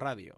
Radio.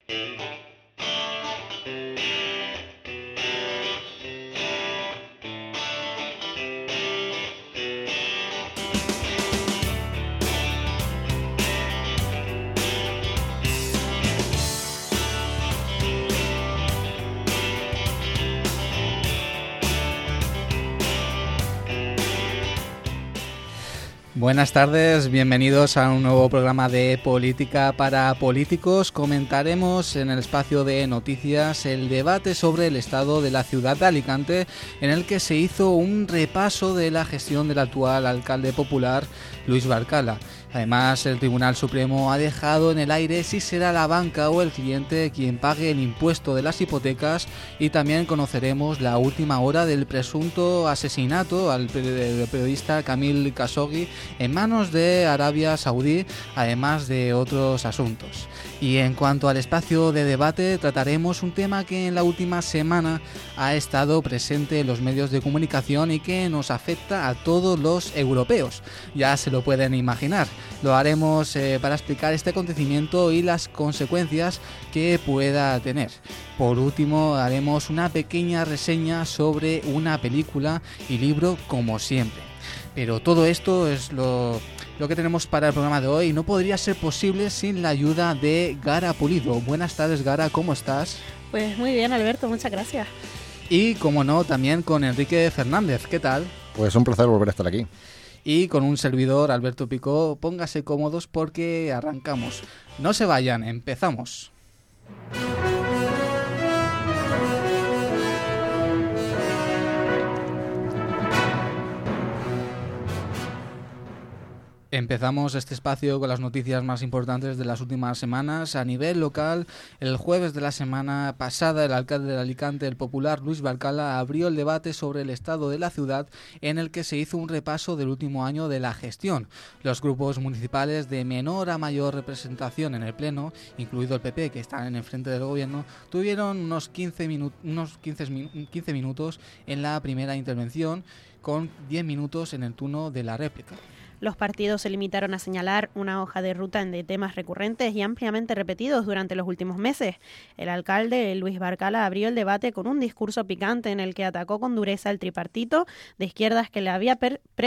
Buenas tardes, bienvenidos a un nuevo programa de Política para Políticos. Comentaremos en el espacio de noticias el debate sobre el estado de la ciudad de Alicante, en el que se hizo un repaso de la gestión del actual alcalde popular, Luis Barcala. Además, el Tribunal Supremo ha dejado en el aire si será la banca o el cliente quien pague el impuesto de las hipotecas, y también conoceremos la última hora del presunto asesinato al periodista Camil Khashoggi en manos de Arabia Saudí, además de otros asuntos. Y en cuanto al espacio de debate, trataremos un tema que en la última semana ha estado presente en los medios de comunicación y que nos afecta a todos los europeos. Ya se lo pueden imaginar. Lo haremos para explicar este acontecimiento y las consecuencias que pueda tener. Por último, haremos una pequeña reseña sobre una película y libro, como siempre. Pero todo esto es lo que tenemos para el programa de hoy. No podría ser posible sin la ayuda de Gara Pulido. Buenas tardes, Gara, ¿cómo estás? Pues muy bien, Alberto, muchas gracias. Y, como no, también con Enrique Fernández. ¿Qué tal? Pues un placer volver a estar aquí. Y con un servidor, Alberto Picó. Póngase cómodos porque arrancamos. No se vayan, empezamos. Empezamos este espacio con las noticias más importantes de las últimas semanas. A nivel local, el jueves de la semana pasada, el alcalde de Alicante, el popular Luis Barcala, abrió el debate sobre el estado de la ciudad, en el que se hizo un repaso del último año de la gestión. Los grupos municipales de menor a mayor representación en el Pleno, incluido el PP, que está en el frente del gobierno, tuvieron unos 15 minutos en la primera intervención, con 10 minutos en el turno de la réplica. Los partidos se limitaron a señalar una hoja de ruta de temas recurrentes y ampliamente repetidos durante los últimos meses. El alcalde, Luis Barcala, abrió el debate con un discurso picante en el que atacó con dureza el tripartito de izquierdas que le había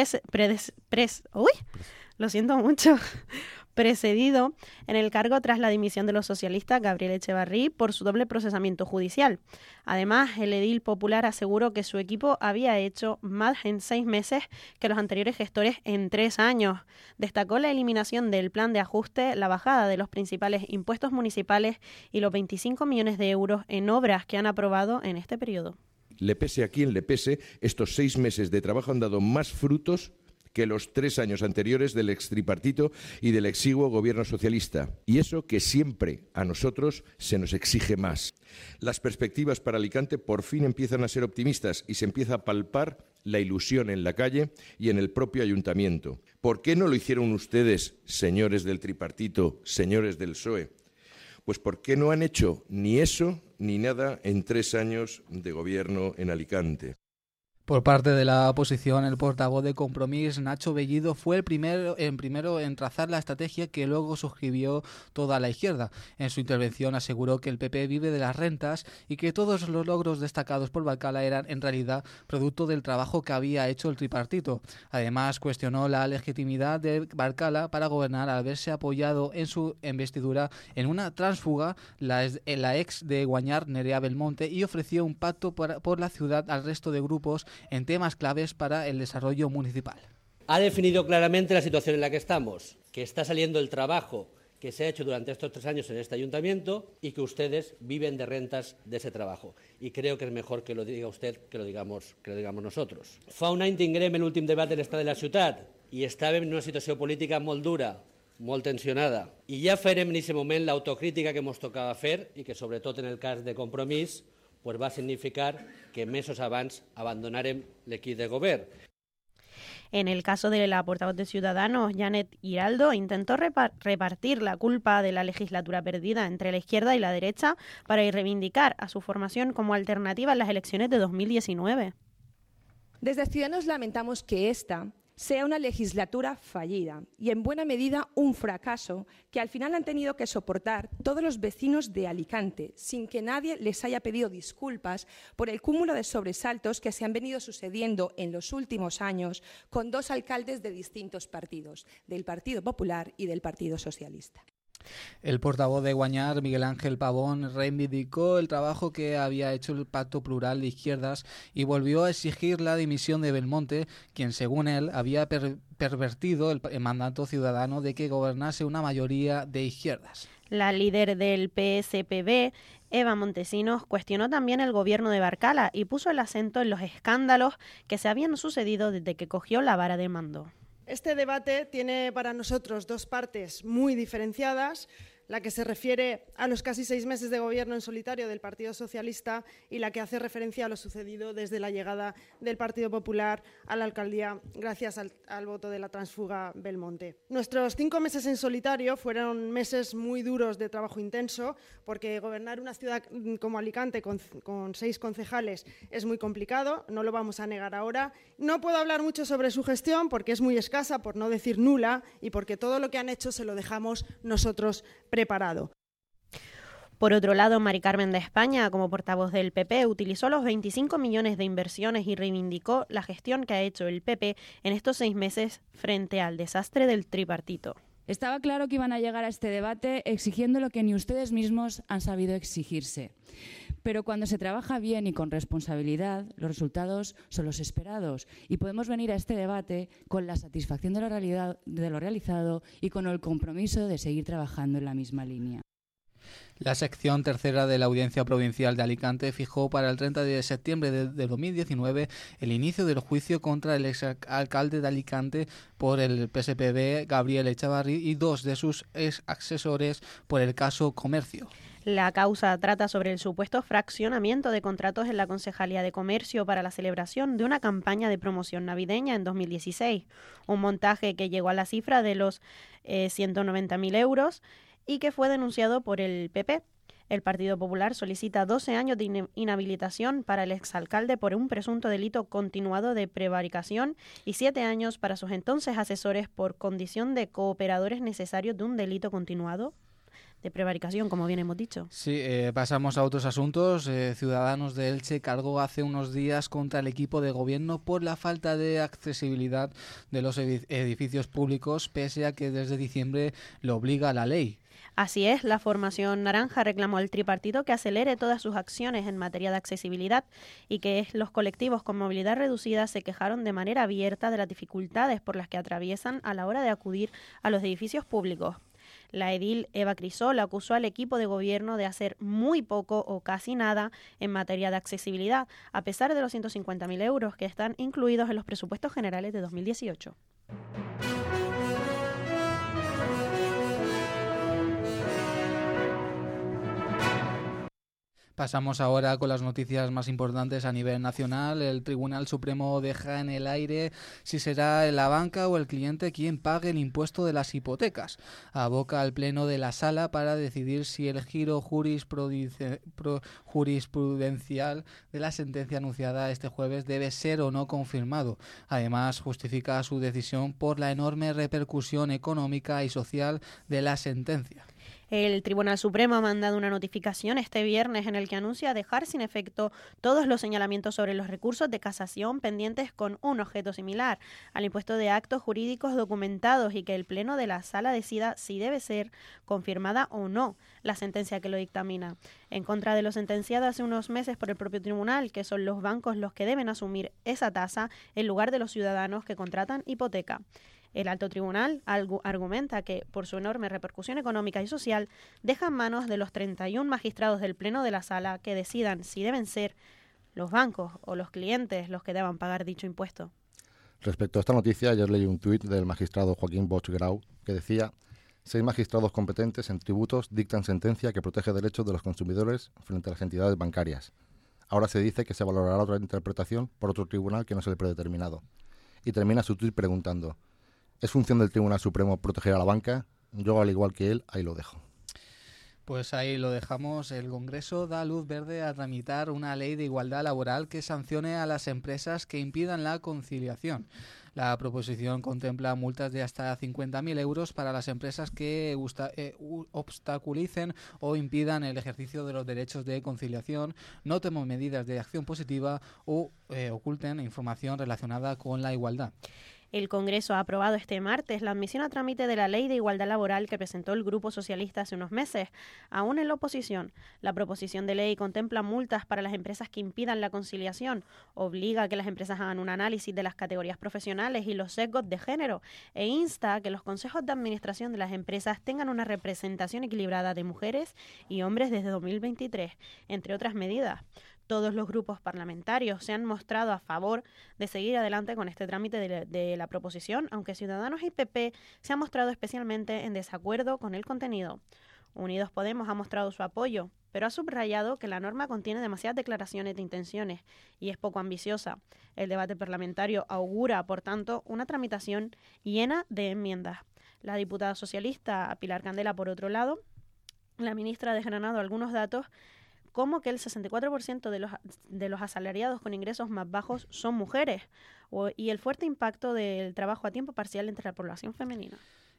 precedido en el cargo tras la dimisión de los socialistas Gabriel Echevarri por su doble procesamiento judicial. Además, el edil popular aseguró que su equipo había hecho más en 6 meses que los anteriores gestores en 3 años. Destacó la eliminación del plan de ajuste, la bajada de los principales impuestos municipales y los 25 millones de euros en obras que han aprobado en este periodo. Le pese a quien le pese, estos 6 meses de trabajo han dado más frutos que los 3 años anteriores del extripartito y del exiguo gobierno socialista. Y eso que siempre a nosotros se nos exige más. Las perspectivas para Alicante por fin empiezan a ser optimistas y se empieza a palpar la ilusión en la calle y en el propio ayuntamiento. ¿Por qué no lo hicieron ustedes, señores del tripartito, señores del PSOE? Pues porque no han hecho ni eso ni nada en 3 años de gobierno en Alicante. Por parte de la oposición, el portavoz de Compromís, Nacho Bellido, fue el primero en trazar la estrategia que luego suscribió toda la izquierda. En su intervención aseguró que el PP vive de las rentas y que todos los logros destacados por Barcala eran en realidad producto del trabajo que había hecho el tripartito. Además, cuestionó la legitimidad de Barcala para gobernar al verse apoyado en su investidura en una tránsfuga, la ex de Guañar, Nerea Belmonte, y ofreció un pacto por la ciudad al resto de grupos en temas claves para el desarrollo municipal. Ha definido claramente la situación en la que estamos, que está saliendo el trabajo que se ha hecho durante estos 3 años en este ayuntamiento y que ustedes viven de rentas de ese trabajo. Y creo que es mejor que lo diga usted que lo digamos nosotros. Fa un any tinguérem l'últim debat de l'estat de la ciutat i estàvem en una situació política molt dura, molt tensionada. I ja farem en aquest moment l'autocrítica que ens tocava fer i que, sobretot en el cas de Compromís, pues va a significar que mesos abans abandonarem l'equip de govern. En el caso de la portavoz de Ciudadanos, Janet Giraldo, intentó repartir la culpa de la legislatura perdida entre la izquierda y la derecha para reivindicar a su formación como alternativa en las elecciones de 2019. Desde Ciudadanos lamentamos que esta sea una legislatura fallida y en buena medida un fracaso que al final han tenido que soportar todos los vecinos de Alicante sin que nadie les haya pedido disculpas por el cúmulo de sobresaltos que se han venido sucediendo en los últimos años con dos alcaldes de distintos partidos, del Partido Popular y del Partido Socialista. El portavoz de Guanyar, Miguel Ángel Pavón, reivindicó el trabajo que había hecho el Pacto Plural de Izquierdas y volvió a exigir la dimisión de Belmonte, quien, según él, había pervertido el mandato ciudadano de que gobernase una mayoría de izquierdas. La líder del PSPB, Eva Montesinos, cuestionó también el gobierno de Barcala y puso el acento en los escándalos que se habían sucedido desde que cogió la vara de mando. Este debate tiene para nosotros dos partes muy diferenciadas, la que se refiere a los casi 6 meses de gobierno en solitario del Partido Socialista y la que hace referencia a lo sucedido desde la llegada del Partido Popular a la alcaldía gracias al voto de la transfuga Belmonte. Nuestros 5 meses en solitario fueron meses muy duros de trabajo intenso, porque gobernar una ciudad como Alicante con 6 concejales es muy complicado, no lo vamos a negar ahora. No puedo hablar mucho sobre su gestión porque es muy escasa, por no decir nula, y porque todo lo que han hecho se lo dejamos nosotros preparado. Por otro lado, Mari Carmen de España, como portavoz del PP, utilizó los 25 millones de inversiones y reivindicó la gestión que ha hecho el PP en estos 6 meses frente al desastre del tripartito. Estaba claro que iban a llegar a este debate exigiendo lo que ni ustedes mismos han sabido exigirse. Pero cuando se trabaja bien y con responsabilidad, los resultados son los esperados y podemos venir a este debate con la satisfacción de lo realizado y con el compromiso de seguir trabajando en la misma línea. La sección tercera de la Audiencia Provincial de Alicante fijó para el 30 de septiembre de 2019 el inicio del juicio contra el exalcalde de Alicante por el PSPB, Gabriel Echevarri, y 2 de sus ex-asesores por el caso Comercio. La causa trata sobre el supuesto fraccionamiento de contratos en la Concejalía de Comercio para la celebración de una campaña de promoción navideña en 2016, un montaje que llegó a la cifra de los 190.000 euros y que fue denunciado por el PP. El Partido Popular solicita 12 años de inhabilitación para el exalcalde por un presunto delito continuado de prevaricación y 7 años para sus entonces asesores por condición de cooperadores necesarios de un delito continuado de prevaricación, como bien hemos dicho. Sí, pasamos a otros asuntos. Ciudadanos de Elche cargó hace unos días contra el equipo de gobierno por la falta de accesibilidad de los edificios públicos, pese a que desde diciembre lo obliga la ley. Así es, la formación naranja reclamó al tripartito que acelere todas sus acciones en materia de accesibilidad y que los colectivos con movilidad reducida se quejaron de manera abierta de las dificultades por las que atraviesan a la hora de acudir a los edificios públicos. La edil Eva Crisol acusó al equipo de gobierno de hacer muy poco o casi nada en materia de accesibilidad, a pesar de los 150.000 euros que están incluidos en los presupuestos generales de 2018. Pasamos ahora con las noticias más importantes a nivel nacional. El Tribunal Supremo deja en el aire si será la banca o el cliente quien pague el impuesto de las hipotecas. Aboca al Pleno de la Sala para decidir si el giro jurisprudencial de la sentencia anunciada este jueves debe ser o no confirmado. Además, justifica su decisión por la enorme repercusión económica y social de la sentencia. El Tribunal Supremo ha mandado una notificación este viernes en el que anuncia dejar sin efecto todos los señalamientos sobre los recursos de casación pendientes con un objeto similar al impuesto de actos jurídicos documentados y que el Pleno de la Sala decida si debe ser confirmada o no la sentencia que lo dictamina. En contra de lo sentenciado hace unos meses por el propio tribunal, que son los bancos los que deben asumir esa tasa en lugar de los ciudadanos que contratan hipoteca. El alto tribunal argumenta que, por su enorme repercusión económica y social, deja en manos de los 31 magistrados del Pleno de la Sala que decidan si deben ser los bancos o los clientes los que deban pagar dicho impuesto. Respecto a esta noticia, ayer leí un tuit del magistrado Joaquín Bosch Grau que decía: 6 magistrados competentes en tributos dictan sentencia que protege derechos de los consumidores frente a las entidades bancarias. Ahora se dice que se valorará otra interpretación por otro tribunal que no es el predeterminado. Y termina su tuit preguntando: ¿es función del Tribunal Supremo proteger a la banca? Yo, al igual que él, ahí lo dejo. Pues ahí lo dejamos. El Congreso da luz verde a tramitar una ley de igualdad laboral que sancione a las empresas que impidan la conciliación. La proposición contempla multas de hasta 50.000 euros para las empresas que obstaculicen o impidan el ejercicio de los derechos de conciliación, no tomen medidas de acción positiva o oculten información relacionada con la igualdad. El Congreso ha aprobado este martes la admisión a trámite de la Ley de Igualdad Laboral que presentó el Grupo Socialista hace unos meses. Aún en la oposición, la proposición de ley contempla multas para las empresas que impidan la conciliación, obliga a que las empresas hagan un análisis de las categorías profesionales y los sesgos de género e insta a que los consejos de administración de las empresas tengan una representación equilibrada de mujeres y hombres desde 2023, entre otras medidas. Todos los grupos parlamentarios se han mostrado a favor de seguir adelante con este trámite de la proposición, aunque Ciudadanos y PP se han mostrado especialmente en desacuerdo con el contenido. Unidos Podemos ha mostrado su apoyo, pero ha subrayado que la norma contiene demasiadas declaraciones de intenciones y es poco ambiciosa. El debate parlamentario augura, por tanto, una tramitación llena de enmiendas. La diputada socialista Pilar Candela, por otro lado, la ministra ha desgranado algunos datos como que el 64% de los asalariados con ingresos más bajos son mujeres y el fuerte impacto del trabajo a tiempo parcial entre la población femenina.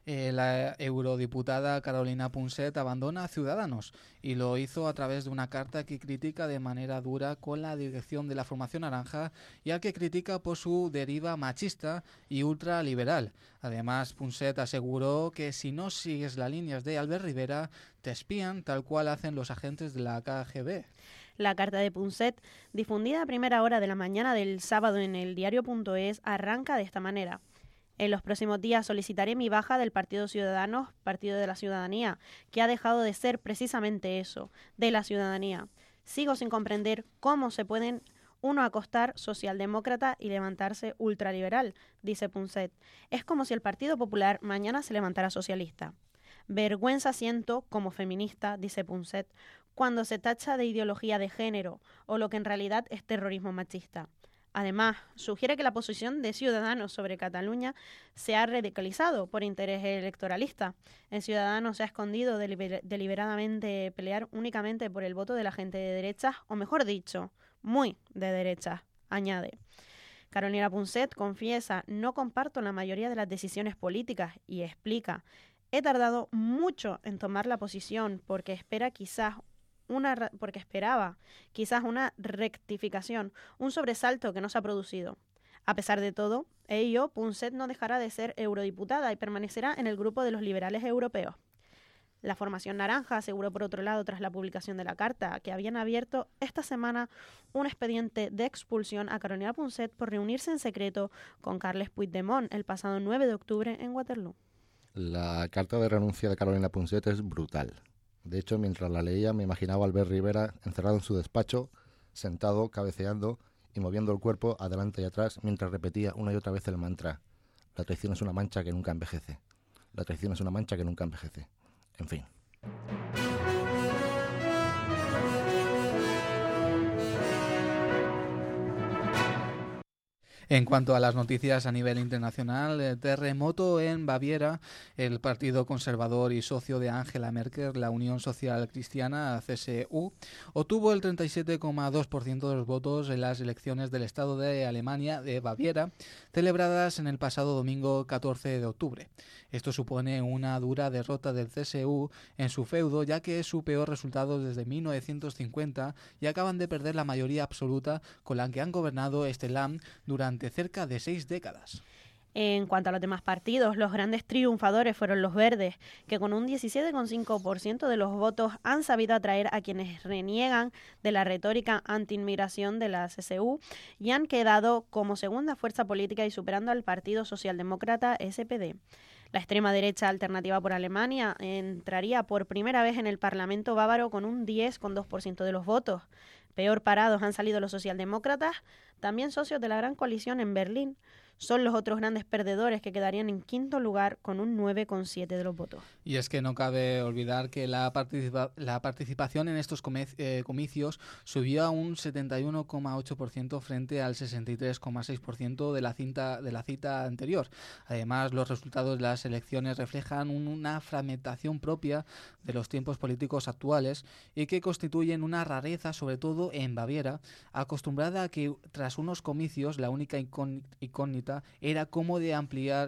La eurodiputada Carolina Punset abandona a Ciudadanos y lo hizo a través de una carta que critica de manera dura con la dirección de la formación naranja y al que critica por su deriva machista y ultraliberal. Además, Punset aseguró que si no sigues las líneas de Albert Rivera, te espían tal cual hacen los agentes de la KGB. La carta de Punset, difundida a primera hora de la mañana del sábado en el diario.es, arranca de esta manera. En los próximos días solicitaré mi baja del Partido Ciudadanos, Partido de la Ciudadanía, que ha dejado de ser precisamente eso, de la ciudadanía. Sigo sin comprender cómo se pueden uno acostar socialdemócrata y levantarse ultraliberal, dice Punset. Es como si el Partido Popular mañana se levantara socialista. Vergüenza siento como feminista, dice Punset, cuando se tacha de ideología de género o lo que en realidad es terrorismo machista. Además, sugiere que la posición de Ciudadanos sobre Cataluña se ha radicalizado por interés electoralista. En Ciudadanos se ha escondido deliberadamente pelear únicamente por el voto de la gente de derechas, o mejor dicho, muy de derechas, añade. Carolina Punset confiesa: no comparto la mayoría de las decisiones políticas y explica: he tardado mucho en tomar la posición porque esperaba quizás una rectificación, un sobresalto que no se ha producido. A pesar de todo ello, Punset no dejará de ser eurodiputada y permanecerá en el grupo de los liberales europeos. La formación naranja aseguró, por otro lado, tras la publicación de la carta, que habían abierto esta semana un expediente de expulsión a Carolina Punset por reunirse en secreto con Carles Puigdemont el pasado 9 de octubre en Waterloo. La carta de renuncia de Carolina Punset es brutal. De hecho, mientras la leía me imaginaba a Albert Rivera encerrado en su despacho, sentado, cabeceando y moviendo el cuerpo adelante y atrás mientras repetía una y otra vez el mantra: la traición es una mancha que nunca envejece. La traición es una mancha que nunca envejece. En fin. En cuanto a las noticias a nivel internacional, terremoto en Baviera. El Partido Conservador y socio de Angela Merkel, la Unión Social Cristiana, CSU, obtuvo el 37,2% de los votos en las elecciones del Estado de Alemania de Baviera, celebradas en el pasado domingo 14 de octubre. Esto supone una dura derrota del CSU en su feudo, ya que es su peor resultado desde 1950 y acaban de perder la mayoría absoluta con la que han gobernado este land durante cerca de 6 décadas. En cuanto a los demás partidos, los grandes triunfadores fueron los verdes, que con un 17,5% de los votos han sabido atraer a quienes reniegan de la retórica anti-inmigración de la CSU y han quedado como segunda fuerza política y superando al Partido Socialdemócrata SPD. La extrema derecha Alternativa por Alemania entraría por primera vez en el Parlamento bávaro con un 10,2% de los votos. Peor parados han salido los socialdemócratas, también socios de la Gran Coalición en Berlín. Son los otros grandes perdedores, que quedarían en quinto lugar con un 9,7% de los votos. Y es que no cabe olvidar que la participación en estos comicios subió a un 71,8% frente al 63,6% de la cita anterior. Además, los resultados de las elecciones reflejan una fragmentación propia de los tiempos políticos actuales y que constituyen una rareza, sobre todo en Baviera, acostumbrada a que tras unos comicios la única incógnita absoluta era cómo de amplia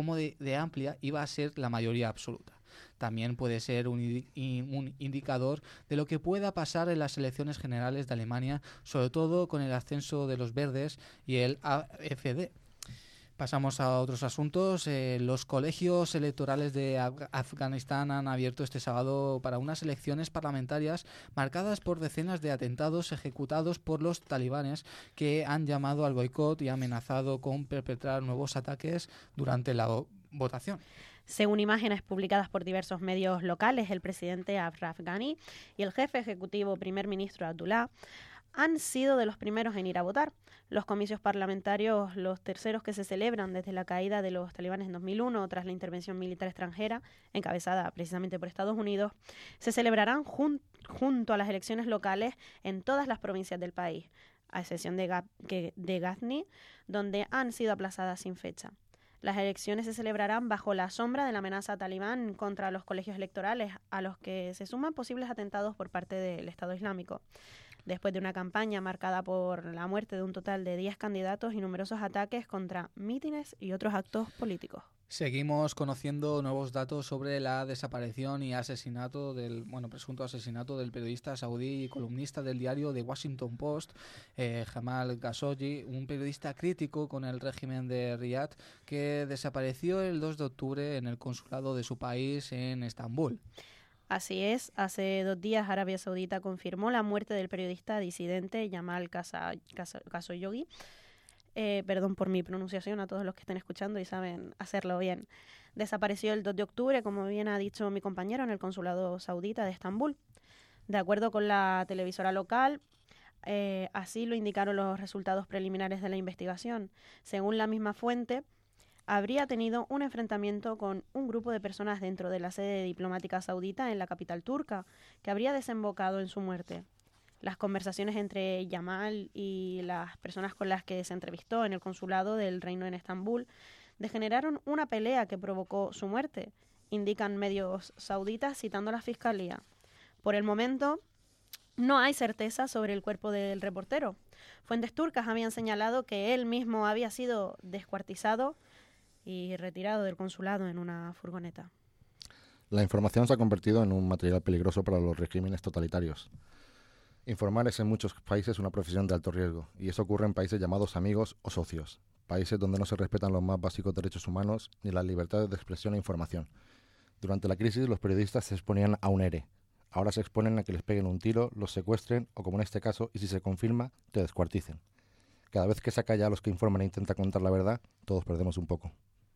iba a ser la mayoría absoluta. También puede ser un indicador de lo que pueda pasar en las elecciones generales de Alemania, sobre todo con el ascenso de los verdes y el AfD. Pasamos a otros asuntos. Los colegios electorales de Afganistán han abierto este sábado para unas elecciones parlamentarias marcadas por decenas de atentados ejecutados por los talibanes, que han llamado al boicot y amenazado con perpetrar nuevos ataques durante la votación. Según imágenes publicadas por diversos medios locales, el presidente Ashraf Ghani y el jefe ejecutivo primer ministro Abdullah han sido de los primeros en ir a votar. Los comicios parlamentarios, los terceros que se celebran desde la caída de los talibanes en 2001 tras la intervención militar extranjera, encabezada precisamente por Estados Unidos, se celebrarán junto a las elecciones locales en todas las provincias del país, a excepción de Ghazni, donde han sido aplazadas sin fecha. Las elecciones se celebrarán bajo la sombra de la amenaza talibán contra los colegios electorales, a los que se suman posibles atentados por parte del Estado Islámico. Después de una campaña marcada por la muerte de un total de 10 candidatos y numerosos ataques contra mítines y otros actos políticos. Seguimos conociendo nuevos datos sobre la desaparición y presunto asesinato del periodista saudí y columnista del diario The Washington Post, Jamal Khashoggi, un periodista crítico con el régimen de Riad, que desapareció el 2 de octubre en el consulado de su país en Estambul. Así es, hace 2 días Arabia Saudita confirmó la muerte del periodista disidente Jamal Khashoggi. Perdón por mi pronunciación a todos los que estén escuchando y saben hacerlo bien. Desapareció el 2 de octubre, como bien ha dicho mi compañero, en el consulado saudita de Estambul. De acuerdo con la televisora local, así lo indicaron los resultados preliminares de la investigación. Según la misma fuente, habría tenido un enfrentamiento con un grupo de personas dentro de la sede diplomática saudita en la capital turca, que habría desembocado en su muerte. Las conversaciones entre Jamal y las personas con las que se entrevistó en el consulado del Reino en Estambul degeneraron una pelea que provocó su muerte, indican medios sauditas citando a la fiscalía. Por el momento, no hay certeza sobre el cuerpo del reportero. Fuentes turcas habían señalado que él mismo había sido descuartizado y retirado del consulado en una furgoneta. La información se ha convertido en un material peligroso para los regímenes totalitarios. Informar es en muchos países una profesión de alto riesgo, y eso ocurre en países llamados amigos o socios, países donde no se respetan los más básicos derechos humanos ni las libertades de expresión e información. Durante la crisis, los periodistas se exponían a un ERE. Ahora se exponen a que les peguen un tiro, los secuestren o, como en este caso, y si se confirma, te descuarticen. Cada vez que se acalla a los que informan e intentan contar la verdad, todos perdemos un poco.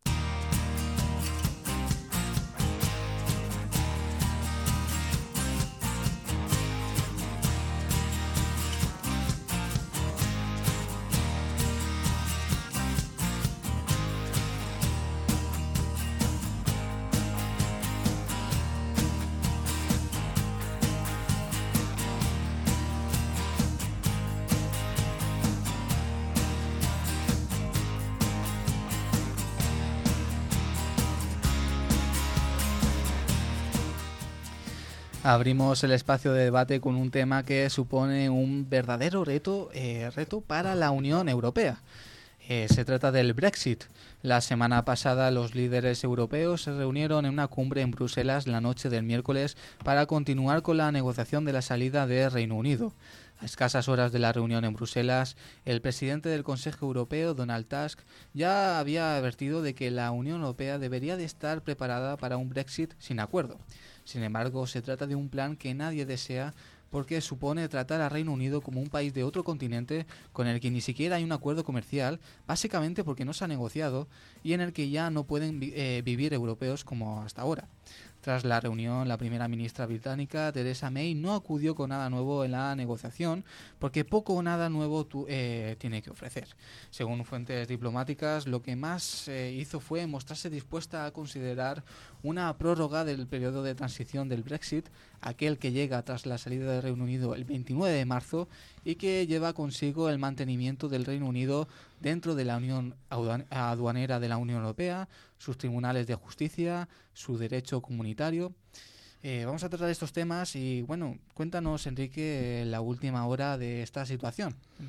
Abrimos el espacio de debate con un tema que supone un verdadero reto para la Unión Europea. Se trata del Brexit. La semana pasada los líderes europeos se reunieron en una cumbre en Bruselas la noche del miércoles para continuar con la negociación de la salida del Reino Unido. A escasas horas de la reunión en Bruselas, el presidente del Consejo Europeo, Donald Tusk, ya había advertido de que la Unión Europea debería de estar preparada para un Brexit sin acuerdo. Sin embargo, se trata de un plan que nadie desea porque supone tratar a Reino Unido como un país de otro continente con el que ni siquiera hay un acuerdo comercial, básicamente porque no se ha negociado y en el que ya no pueden vivir europeos como hasta ahora. Tras la reunión, la primera ministra británica, Theresa May, no acudió con nada nuevo en la negociación porque poco o nada nuevo tiene que ofrecer. Según fuentes diplomáticas, lo que más hizo fue mostrarse dispuesta a considerar una prórroga del periodo de transición del Brexit, aquel que llega tras la salida del Reino Unido el 29 de marzo y que lleva consigo el mantenimiento del Reino Unido dentro de la Unión Aduanera de la Unión Europea, sus tribunales de justicia, su derecho comunitario. Vamos a tratar estos temas y, bueno, cuéntanos, Enrique, la última hora de esta situación.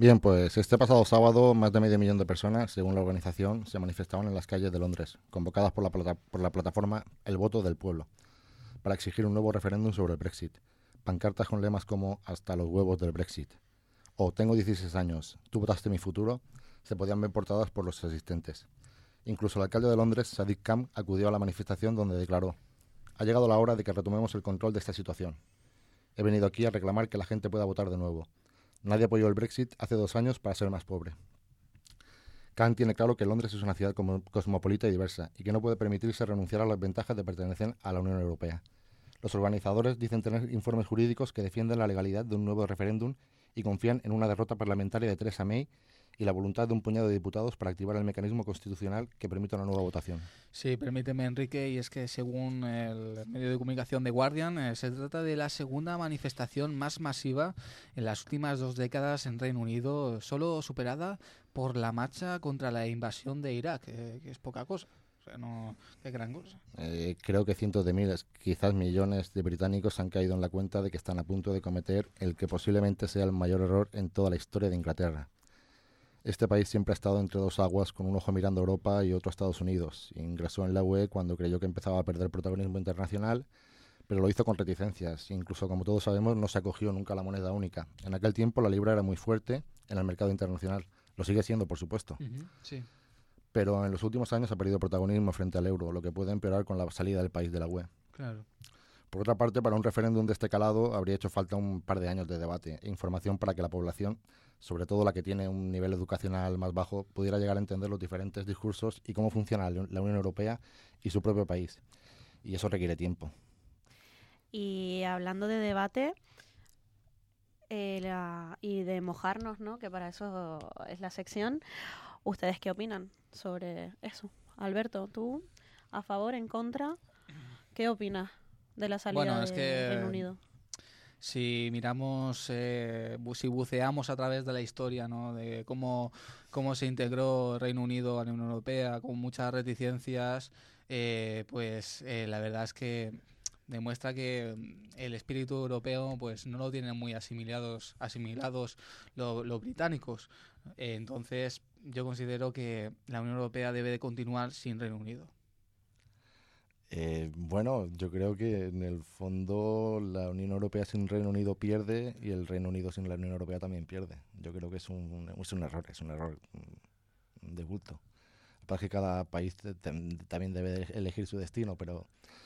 Bien, pues este pasado sábado más de medio millón de personas, según la organización, se manifestaban en las calles de Londres, convocadas por la plataforma El Voto del Pueblo, para exigir un nuevo referéndum sobre el Brexit. Pancartas con lemas como «Hasta los huevos del Brexit» o «Tengo 16 años, tú votaste mi futuro» se podían ver portadas por los asistentes. Incluso el alcalde de Londres, Sadiq Khan, acudió a la manifestación donde declaró: «Ha llegado la hora de que retomemos el control de esta situación. He venido aquí a reclamar que la gente pueda votar de nuevo. Nadie apoyó el Brexit hace 2 años para ser más pobre». Khan tiene claro que Londres es una ciudad cosmopolita y diversa y que no puede permitirse renunciar a las ventajas de pertenecer a la Unión Europea. Los organizadores dicen tener informes jurídicos que defienden la legalidad de un nuevo referéndum y confían en una derrota parlamentaria de Theresa May y la voluntad de un puñado de diputados para activar el mecanismo constitucional que permita una nueva votación. Sí, permíteme, Enrique, y es que según el medio de comunicación The Guardian, se trata de la segunda manifestación más masiva en las últimas 2 décadas en Reino Unido, solo superada por la marcha contra la invasión de Irak, que es poca cosa. O sea, no, qué gran cosa. Creo que cientos de miles, quizás millones de británicos han caído en la cuenta de que están a punto de cometer el que posiblemente sea el mayor error en toda la historia de Inglaterra. Este país siempre ha estado entre 2 aguas, con un ojo mirando a Europa y otro a Estados Unidos. Ingresó en la UE cuando creyó que empezaba a perder protagonismo internacional, pero lo hizo con reticencias. Incluso, como todos sabemos, no se acogió nunca a la moneda única. En aquel tiempo la libra era muy fuerte en el mercado internacional. Lo sigue siendo, por supuesto. Sí. Pero en los últimos años ha perdido protagonismo frente al euro, lo que puede empeorar con la salida del país de la UE. Claro. Por otra parte, para un referéndum de este calado habría hecho falta un par de años de debate e información para que la población, sobre todo la que tiene un nivel educacional más bajo, pudiera llegar a entender los diferentes discursos y cómo funciona la Unión Europea y su propio país. Y eso requiere tiempo. Y hablando de debate y de mojarnos, ¿no?, que para eso es la sección, ¿ustedes qué opinan sobre eso? Alberto, ¿tú a favor, en contra? ¿Qué opinas de la salida del Reino Unido? Si miramos, si buceamos a través de la historia, ¿no?, de cómo se integró Reino Unido a la Unión Europea con muchas reticencias, la verdad es que demuestra que el espíritu europeo pues no lo tienen muy asimilados los británicos. Entonces yo considero que la Unión Europea debe de continuar sin Reino Unido. Bueno, yo creo que en el fondo la Unión Europea sin Reino Unido pierde y el Reino Unido sin la Unión Europea también pierde. Yo creo que es un error de bulto. Aparte que cada país también debe elegir su destino, pero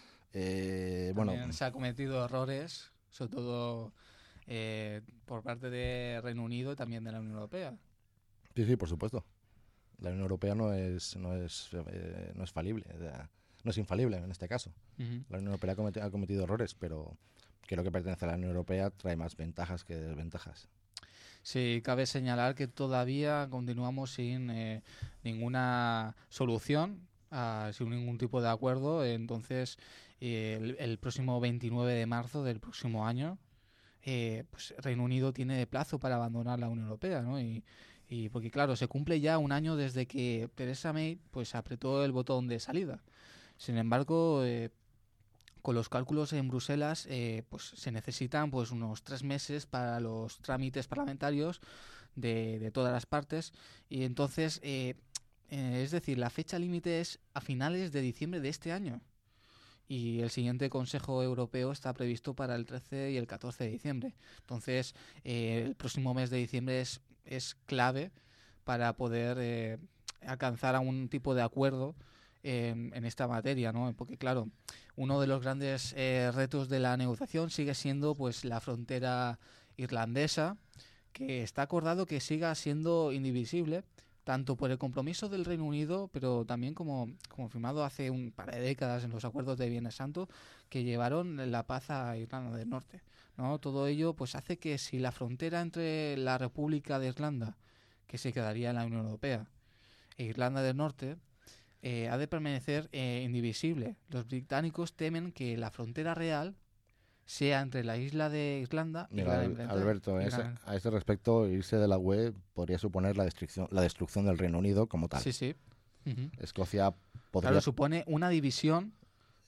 También se ha cometido errores, sobre todo por parte de Reino Unido y también de la Unión Europea. Sí, por supuesto. La Unión Europea no es falible, o sea, no es infalible en este caso. La Unión Europea ha cometido errores, pero creo que pertenecer a la Unión Europea trae más ventajas que desventajas. Sí, cabe señalar que todavía continuamos sin ninguna solución, sin ningún tipo de acuerdo. Entonces, el próximo 29 de marzo del próximo año, pues Reino Unido tiene de plazo para abandonar la Unión Europea, ¿no? Y porque, claro, se cumple ya un año desde que Theresa May pues apretó el botón de salida. Sin embargo, con los cálculos en Bruselas, pues se necesitan pues unos 3 meses para los trámites parlamentarios de todas las partes. Y entonces, es decir, la fecha límite es a finales de diciembre de este año. Y el siguiente Consejo Europeo está previsto para el 13 y el 14 de diciembre. Entonces, el próximo mes de diciembre es clave para poder alcanzar algún tipo de acuerdo en esta materia, ¿no? Porque, claro, uno de los grandes retos de la negociación sigue siendo pues la frontera irlandesa, que está acordado que siga siendo indivisible, tanto por el compromiso del Reino Unido, pero también como firmado hace un par de décadas en los acuerdos de Viernes Santo, que llevaron la paz a Irlanda del Norte, ¿no? Todo ello pues hace que si la frontera entre la República de Irlanda, que se quedaría en la Unión Europea, e Irlanda del Norte, ha de permanecer indivisible. Los británicos temen que la frontera real sea entre la isla de Irlanda y Mira, Alberto, a ese respecto, irse de la UE podría suponer la destrucción del Reino Unido como tal. Sí. Escocia podría... Claro, supone una división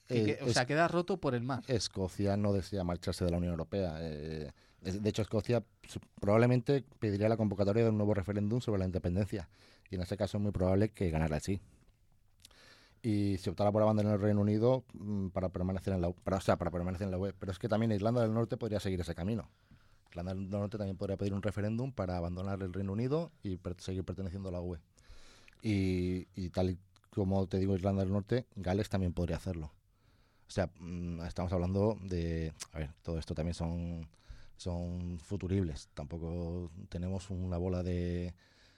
O sea, queda roto por el mar. Escocia no desea marcharse de la Unión Europea. De hecho, Escocia probablemente pediría la convocatoria de un nuevo referéndum sobre la independencia. Y en ese caso es muy probable que ganara el sí. Y si optara por abandonar el Reino Unido para permanecer en la UE. Pero es que también Irlanda del Norte podría seguir ese camino. Irlanda del Norte también podría pedir un referéndum para abandonar el Reino Unido y seguir perteneciendo a la UE. Y tal y como te digo, Irlanda del Norte, Gales también podría hacerlo. O sea, estamos hablando de... A ver, todo esto también son futuribles. Tampoco tenemos una bola de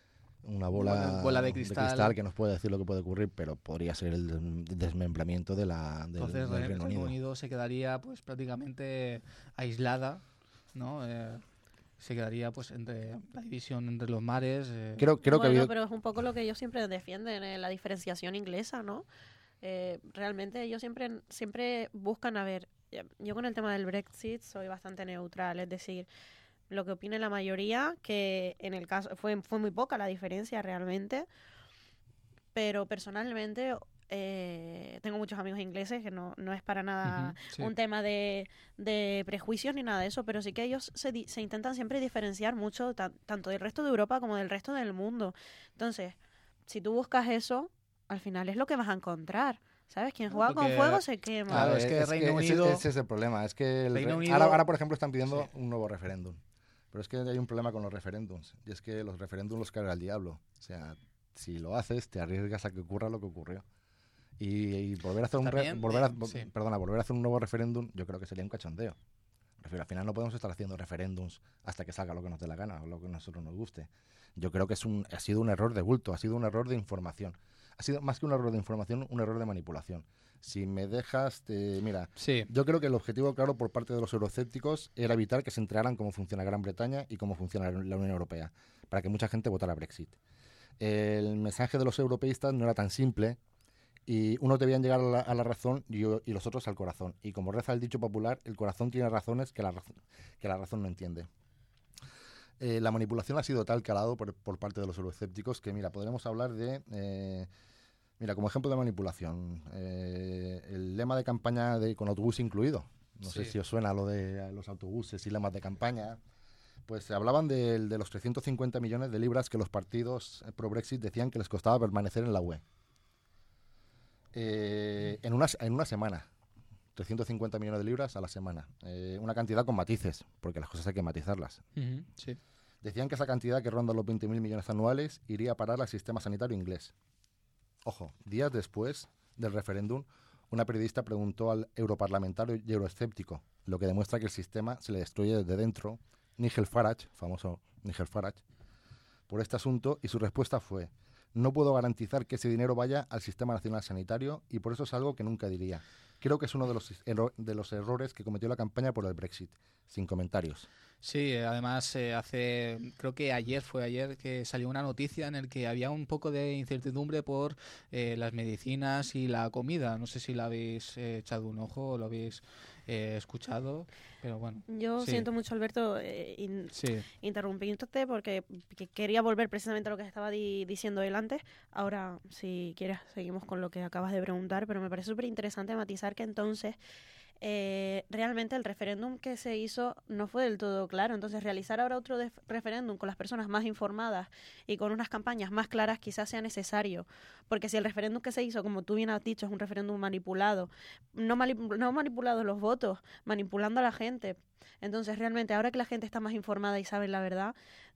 cristal que nos puede decir lo que puede ocurrir, pero podría ser el desmembramiento del Entonces, Reino Reino Unido se quedaría pues prácticamente aislada, ¿no? Se quedaría pues entre la división entre los mares. Creo que pero es un poco lo que ellos siempre defienden, la diferenciación inglesa, ¿no? Realmente ellos siempre buscan, a ver, yo con el tema del Brexit soy bastante neutral, es decir, lo que opine la mayoría, que en el caso fue muy poca la diferencia realmente, pero personalmente tengo muchos amigos ingleses, que no es para nada un tema de prejuicios ni nada de eso, pero sí que ellos se intentan siempre diferenciar mucho tanto del resto de Europa como del resto del mundo. Entonces, si tú buscas eso, al final es lo que vas a encontrar. ¿Sabes? Quien juega con fuego se quema. Claro, es que Reino Unido... Ese es el problema. Es que ahora, por ejemplo, están pidiendo un nuevo referéndum. Pero es que hay un problema con los referéndums. Y es que los referéndums los carga el diablo. O sea, si lo haces, te arriesgas a que ocurra lo que ocurrió. Y volver a hacer volver a hacer un nuevo referéndum, yo creo que sería un cachondeo. Al final no podemos estar haciendo referéndums hasta que salga lo que nos dé la gana o lo que a nosotros nos guste. Yo creo que ha sido un error de bulto, ha sido un error de información. Ha sido más que un error de información, un error de manipulación. Si me dejas, yo creo que el objetivo claro por parte de los eurocépticos era evitar que se enteraran cómo funciona Gran Bretaña y cómo funciona la Unión Europea, para que mucha gente votara Brexit. El mensaje de los europeístas no era tan simple y unos debían llegar a la razón y los otros al corazón. Y como reza el dicho popular, el corazón tiene razones que la razón no entiende. La manipulación ha sido tal calado por parte de los eurocépticos que, podremos hablar de... como ejemplo de manipulación, el lema de campaña con autobús incluido. No sé si os suena lo de los autobuses y lemas de campaña. Pues se hablaban de los 350 millones de libras que los partidos pro-Brexit decían que les costaba permanecer en la UE. En una semana. 350 millones de libras a la semana. Una cantidad con matices, porque las cosas hay que matizarlas. Sí. Decían que esa cantidad, que ronda los 20.000 millones anuales, iría a parar al sistema sanitario inglés. Ojo, días después del referéndum, una periodista preguntó al europarlamentario y euroescéptico, lo que demuestra que el sistema se le destruye desde dentro, Nigel Farage, famoso Nigel Farage, por este asunto, y su respuesta fue: no puedo garantizar que ese dinero vaya al sistema nacional sanitario y por eso es algo que nunca diría. Creo que es uno de los errores que cometió la campaña por el Brexit. Sin comentarios. Sí, además creo que fue ayer que salió una noticia en el que había un poco de incertidumbre por las medicinas y la comida. No sé si la habéis echado un ojo o lo habéis escuchado, pero bueno. Yo siento mucho, Alberto, interrumpirte porque quería volver precisamente a lo que estaba diciendo él antes. Ahora, si quieres, seguimos con lo que acabas de preguntar, pero me parece súper interesante matizar que entonces realmente el referéndum que se hizo no fue del todo claro. Entonces realizar ahora otro referéndum con las personas más informadas y con unas campañas más claras quizás sea necesario, porque si el referéndum que se hizo, como tú bien has dicho, es un referéndum manipulado, no manipulados los votos, manipulando a la gente. Entonces realmente ahora que la gente está más informada y sabe la verdad,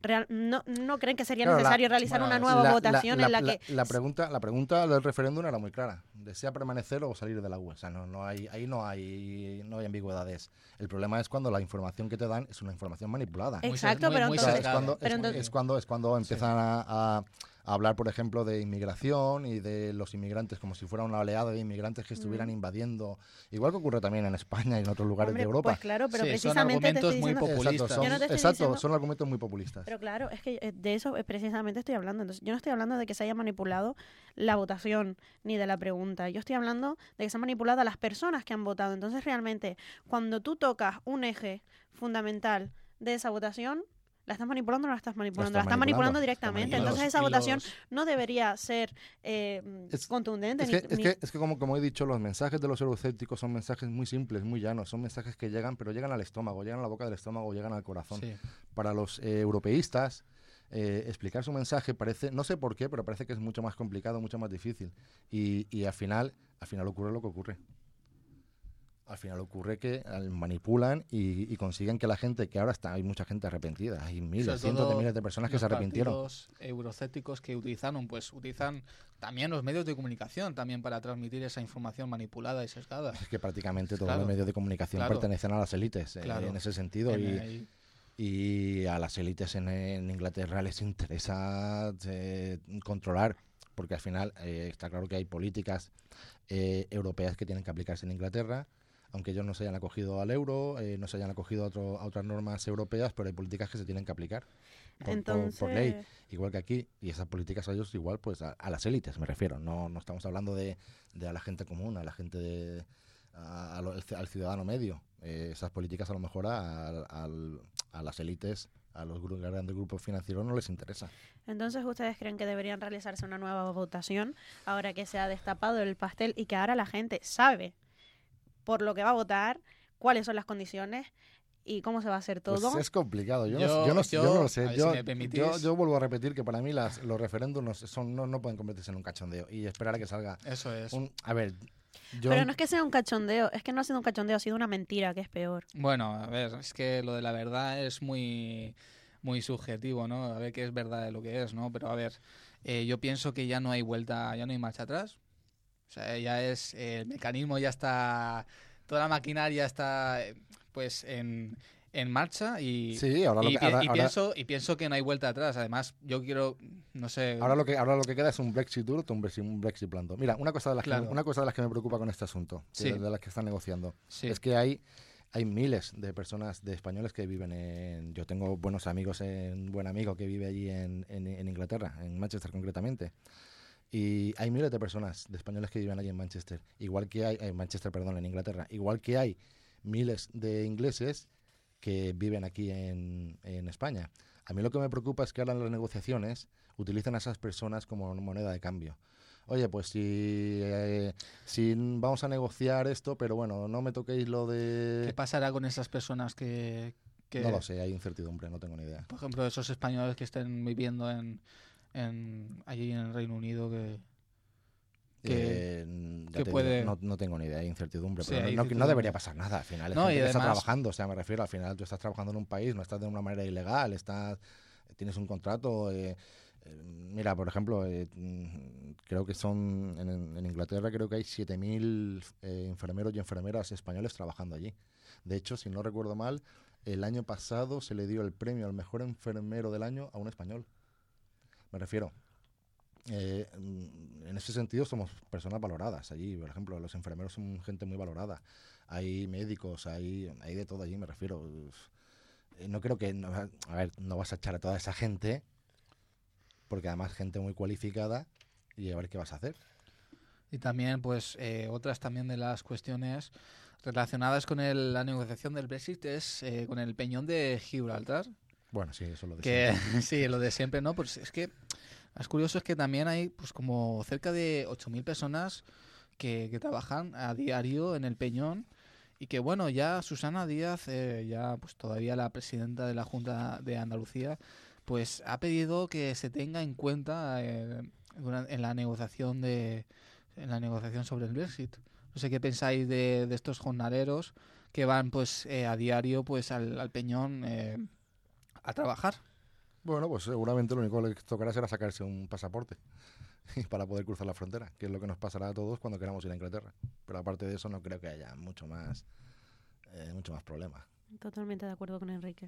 no creen que sería necesario realizar una nueva votación en la que... La pregunta del referéndum era muy clara: ¿desea permanecer o salir de la UE? O sea, ahí no hay ambigüedades. El problema es cuando la información que te dan es una información manipulada. Exacto, pero entonces... Es cuando empiezan a hablar, por ejemplo, de inmigración y de los inmigrantes como si fuera una oleada de inmigrantes que estuvieran invadiendo, igual que ocurre también en España y en otros lugares de Europa. Pues claro, pero precisamente son argumentos muy populistas. Son argumentos muy populistas. Pero claro, es que de eso precisamente estoy hablando. Entonces, yo no estoy hablando de que se haya manipulado la votación ni de la pregunta. Yo estoy hablando de que se han manipulado a las personas que han votado. Entonces, realmente, cuando tú tocas un eje fundamental de esa votación, ¿La estás manipulando o no la estás manipulando? La La estás manipulando directamente. Entonces esa Y votación los- no debería ser contundente. Es que como he dicho, los mensajes de los eurocépticos son mensajes muy simples, muy llanos. Son mensajes que llegan, pero llegan al estómago, llegan a la boca del estómago, llegan al corazón. Sí. Para los europeístas, explicar su mensaje parece, no sé por qué, pero parece que es mucho más complicado, mucho más difícil. Y al final ocurre lo que ocurre. Al final ocurre que manipulan y consiguen que la gente, que ahora hay mucha gente arrepentida, hay miles, Sobre cientos de todo miles de personas que los se arrepintieron. partidos eurocépticos que utilizan también los medios de comunicación también para transmitir esa información manipulada y sesgada. Es que prácticamente todos Claro, los medios de comunicación claro. pertenecen a las élites, Claro. en ese sentido. Ahí- Y a las élites en Inglaterra les interesa controlar, porque al final está claro que hay políticas europeas que tienen que aplicarse en Inglaterra, aunque ellos no se hayan acogido al euro, no se hayan acogido a otras normas europeas, pero hay políticas que se tienen que aplicar por ley, igual que aquí, y esas políticas a ellos igual, pues a las élites me refiero, no estamos hablando de a la gente común, a la gente al ciudadano medio. Esas políticas a lo mejor a las élites, a los grandes grupos financieros no les interesa. Entonces, ¿ustedes creen que deberían realizarse una nueva votación ahora que se ha destapado el pastel y que ahora la gente sabe por lo que va a votar, cuáles son las condiciones y cómo se va a hacer todo? Pues es complicado, yo Yo- no lo a sé. ver, si me permitís. Yo vuelvo a repetir que para mí los referéndums no pueden convertirse en un cachondeo y esperar a que salga Eso es. a ver, yo Pero no es que sea un cachondeo, es que no ha sido un cachondeo, ha sido una mentira, que es peor. Bueno, a ver, es que lo de la verdad es muy subjetivo, ¿no? A ver qué es verdad de lo que es, ¿no? Pero a ver, yo pienso que ya no hay marcha atrás. O sea, el mecanismo ya está, toda la maquinaria está, pues, en marcha y, Sí, ahora lo y, que- pi- ahora- y ahora- pienso, y pienso que no hay vuelta atrás. Además, yo quiero, no sé... ahora lo que queda es un Brexit duro, un Brexit blando. Mira, una cosa de las que me preocupa con este asunto, Sí. de las que están negociando, Sí. es que hay miles de personas, de españoles que viven yo tengo buenos amigos, un buen amigo que vive allí en Inglaterra, en Manchester concretamente. Y hay miles de personas, de españoles que viven allí en Manchester, igual que hay, en Inglaterra, igual que hay miles de ingleses que viven aquí en España. A mí lo que me preocupa es que ahora en las negociaciones utilizan a esas personas como moneda de cambio. Oye, pues si vamos a negociar esto, pero bueno, no me toquéis lo de... ¿Qué pasará con esas personas que No lo sé, hay incertidumbre, no tengo ni idea. por ejemplo, esos españoles que estén viviendo allí en el Reino Unido que puede... no tengo ni idea, hay incertidumbre, Sí, pero hay no incertidumbre. debería pasar nada al final. Es No, gente y que está además- trabajando, o sea, me refiero, al final tú estás trabajando en un país, no estás de una manera ilegal, tienes un contrato. Mira, por ejemplo, creo que en Inglaterra creo que hay 7.000 enfermeros y enfermeras españoles trabajando allí. De hecho, si no recuerdo mal, el año pasado se le dio el premio al mejor enfermero del año a un español. Me refiero. En ese sentido somos personas valoradas allí. Por ejemplo, los enfermeros son gente muy valorada. Hay médicos, hay de todo allí, me refiero. No creo que... a ver, no vas a echar a toda esa gente, porque además gente muy cualificada, y a ver qué vas a hacer. Y también, pues, otras también de las cuestiones relacionadas con la negociación del Brexit es con el peñón de Gibraltar. Bueno, sí, eso lo de Que siempre. sí, lo de siempre, ¿no? Pues es que es curioso es que también hay pues como cerca de 8.000 personas que trabajan a diario en el peñón y que bueno, ya Susana Díaz, ya pues todavía la presidenta de la Junta de Andalucía, pues ha pedido que se tenga en cuenta en la negociación sobre el Brexit. No sé qué pensáis de estos jornaleros que van pues a diario pues al peñón a trabajar. Bueno, pues seguramente lo único que les tocará será sacarse un pasaporte para poder cruzar la frontera, que es lo que nos pasará a todos cuando queramos ir a Inglaterra. Pero aparte de eso no creo que haya mucho más problema. Totalmente de acuerdo con Enrique.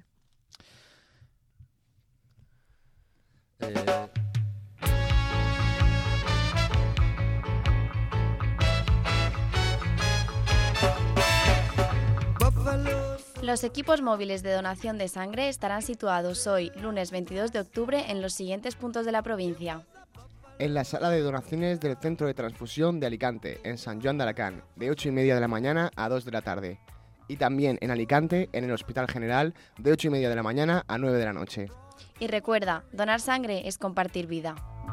Los equipos móviles de donación de sangre estarán situados hoy, lunes 22 de octubre, en los siguientes puntos de la provincia. En la sala de donaciones del Centro de Transfusión de Alicante, en San Joan de Alacant, de 8:30 de la mañana a 2 de la tarde. Y también en Alicante, en el Hospital General, de 8:30 de la mañana a 9 de la noche. Y recuerda, donar sangre es compartir vida.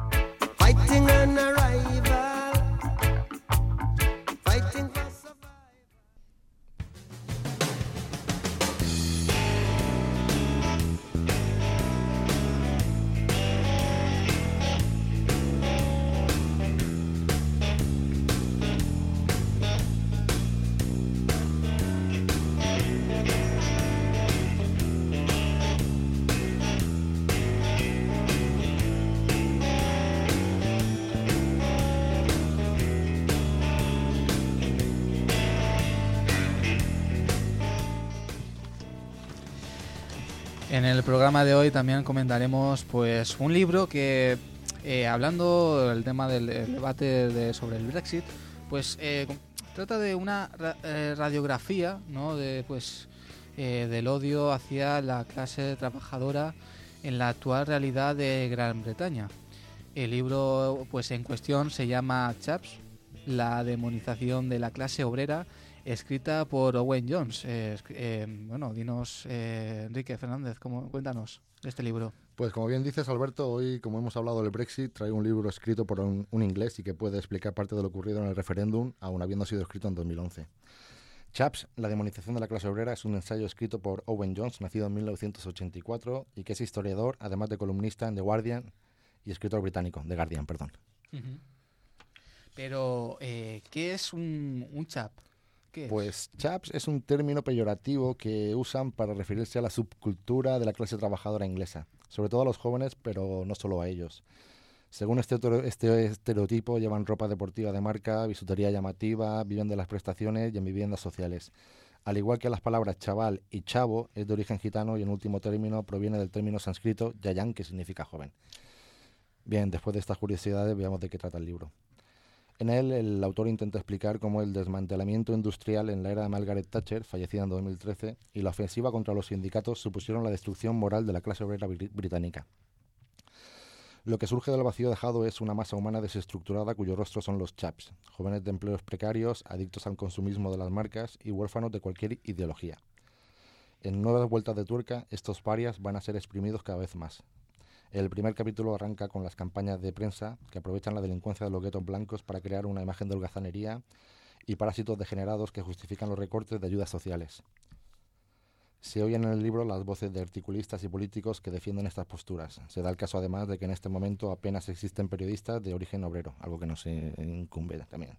En el programa de hoy también comentaremos pues un libro que, hablando del tema del debate sobre el Brexit, pues trata de una radiografía, ¿no?, de pues del odio hacia la clase trabajadora en la actual realidad de Gran Bretaña. El libro pues en cuestión se llama Chaps, la demonización de la clase obrera, escrita por Owen Jones. Bueno, dinos, Enrique Fernández, cuéntanos de este libro. Pues como bien dices, Alberto, hoy, como hemos hablado del Brexit, traigo un libro escrito por un inglés y que puede explicar parte de lo ocurrido en el referéndum, aun habiendo sido escrito en 2011. Chaps, la demonización de la clase obrera, es un ensayo escrito por Owen Jones, nacido en 1984, y que es historiador, además de columnista en The Guardian y escritor británico, The Guardian, perdón. Uh-huh. Pero, ¿qué es un chap? Pues chaps es un término peyorativo que usan para referirse a la subcultura de la clase trabajadora inglesa, sobre todo a los jóvenes, pero no solo a ellos. Según este estereotipo, llevan ropa deportiva de marca, bisutería llamativa, viven de las prestaciones y en viviendas sociales. Al igual que las palabras chaval y chavo, es de origen gitano y en último término proviene del término sánscrito yayan, que significa joven. Bien, después de estas curiosidades, veamos de qué trata el libro. En él, el autor intenta explicar cómo el desmantelamiento industrial en la era de Margaret Thatcher, fallecida en 2013, y la ofensiva contra los sindicatos supusieron la destrucción moral de la clase obrera británica. Lo que surge del vacío dejado es una masa humana desestructurada cuyo rostro son los chaps, jóvenes de empleos precarios, adictos al consumismo de las marcas y huérfanos de cualquier ideología. En nuevas vueltas de tuerca, estos parias van a ser exprimidos cada vez más. El primer capítulo arranca con las campañas de prensa que aprovechan la delincuencia de los guetos blancos para crear una imagen de holgazanería y parásitos degenerados que justifican los recortes de ayudas sociales. Se oyen en el libro las voces de articulistas y políticos que defienden estas posturas. Se da el caso además de que en este momento apenas existen periodistas de origen obrero, algo que nos incumbe también,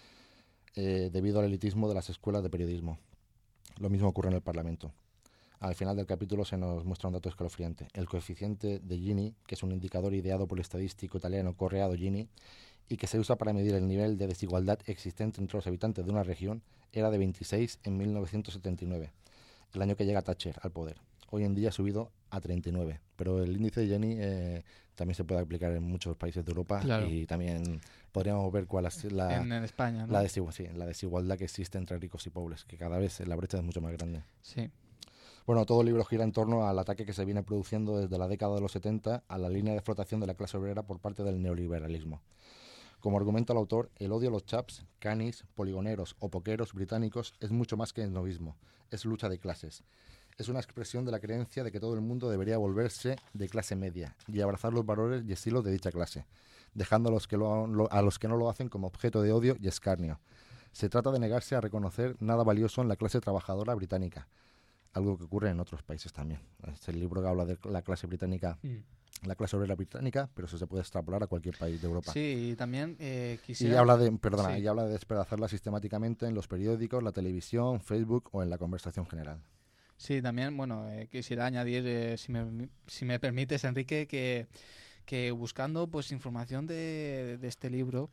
debido al elitismo de las escuelas de periodismo. Lo mismo ocurre en el Parlamento. Al final del capítulo se nos muestra un dato escalofriante. El coeficiente de Gini, que es un indicador ideado por el estadístico italiano Corrado Gini, y que se usa para medir el nivel de desigualdad existente entre los habitantes de una región, era de 26 en 1979, el año que llega Thatcher al poder. Hoy en día ha subido a 39, pero el índice de Gini también se puede aplicar en muchos países de Europa, claro. Y también podríamos ver cuál es en España, ¿no? la desigualdad que existe entre ricos y pobres, que cada vez la brecha es mucho más grande. Sí. Bueno, todo el libro gira en torno al ataque que se viene produciendo desde la década de los 70 a la línea de flotación de la clase obrera por parte del neoliberalismo. Como argumenta el autor, el odio a los chaps, canis, poligoneros o poqueros británicos es mucho más que esnovismo, es lucha de clases. Es una expresión de la creencia de que todo el mundo debería volverse de clase media y abrazar los valores y estilos de dicha clase, dejando a los que no lo hacen como objeto de odio y escarnio. Se trata de negarse a reconocer nada valioso en la clase trabajadora británica, algo que ocurre en otros países también. Es el libro que habla de la clase británica, la clase obrera británica, pero eso se puede extrapolar a cualquier país de Europa. Sí, y también quisiera... Y habla de despedazarla sistemáticamente en los periódicos, la televisión, Facebook o en la conversación general. Sí, también, bueno, quisiera añadir, si me permites, Enrique, que buscando pues información de este libro,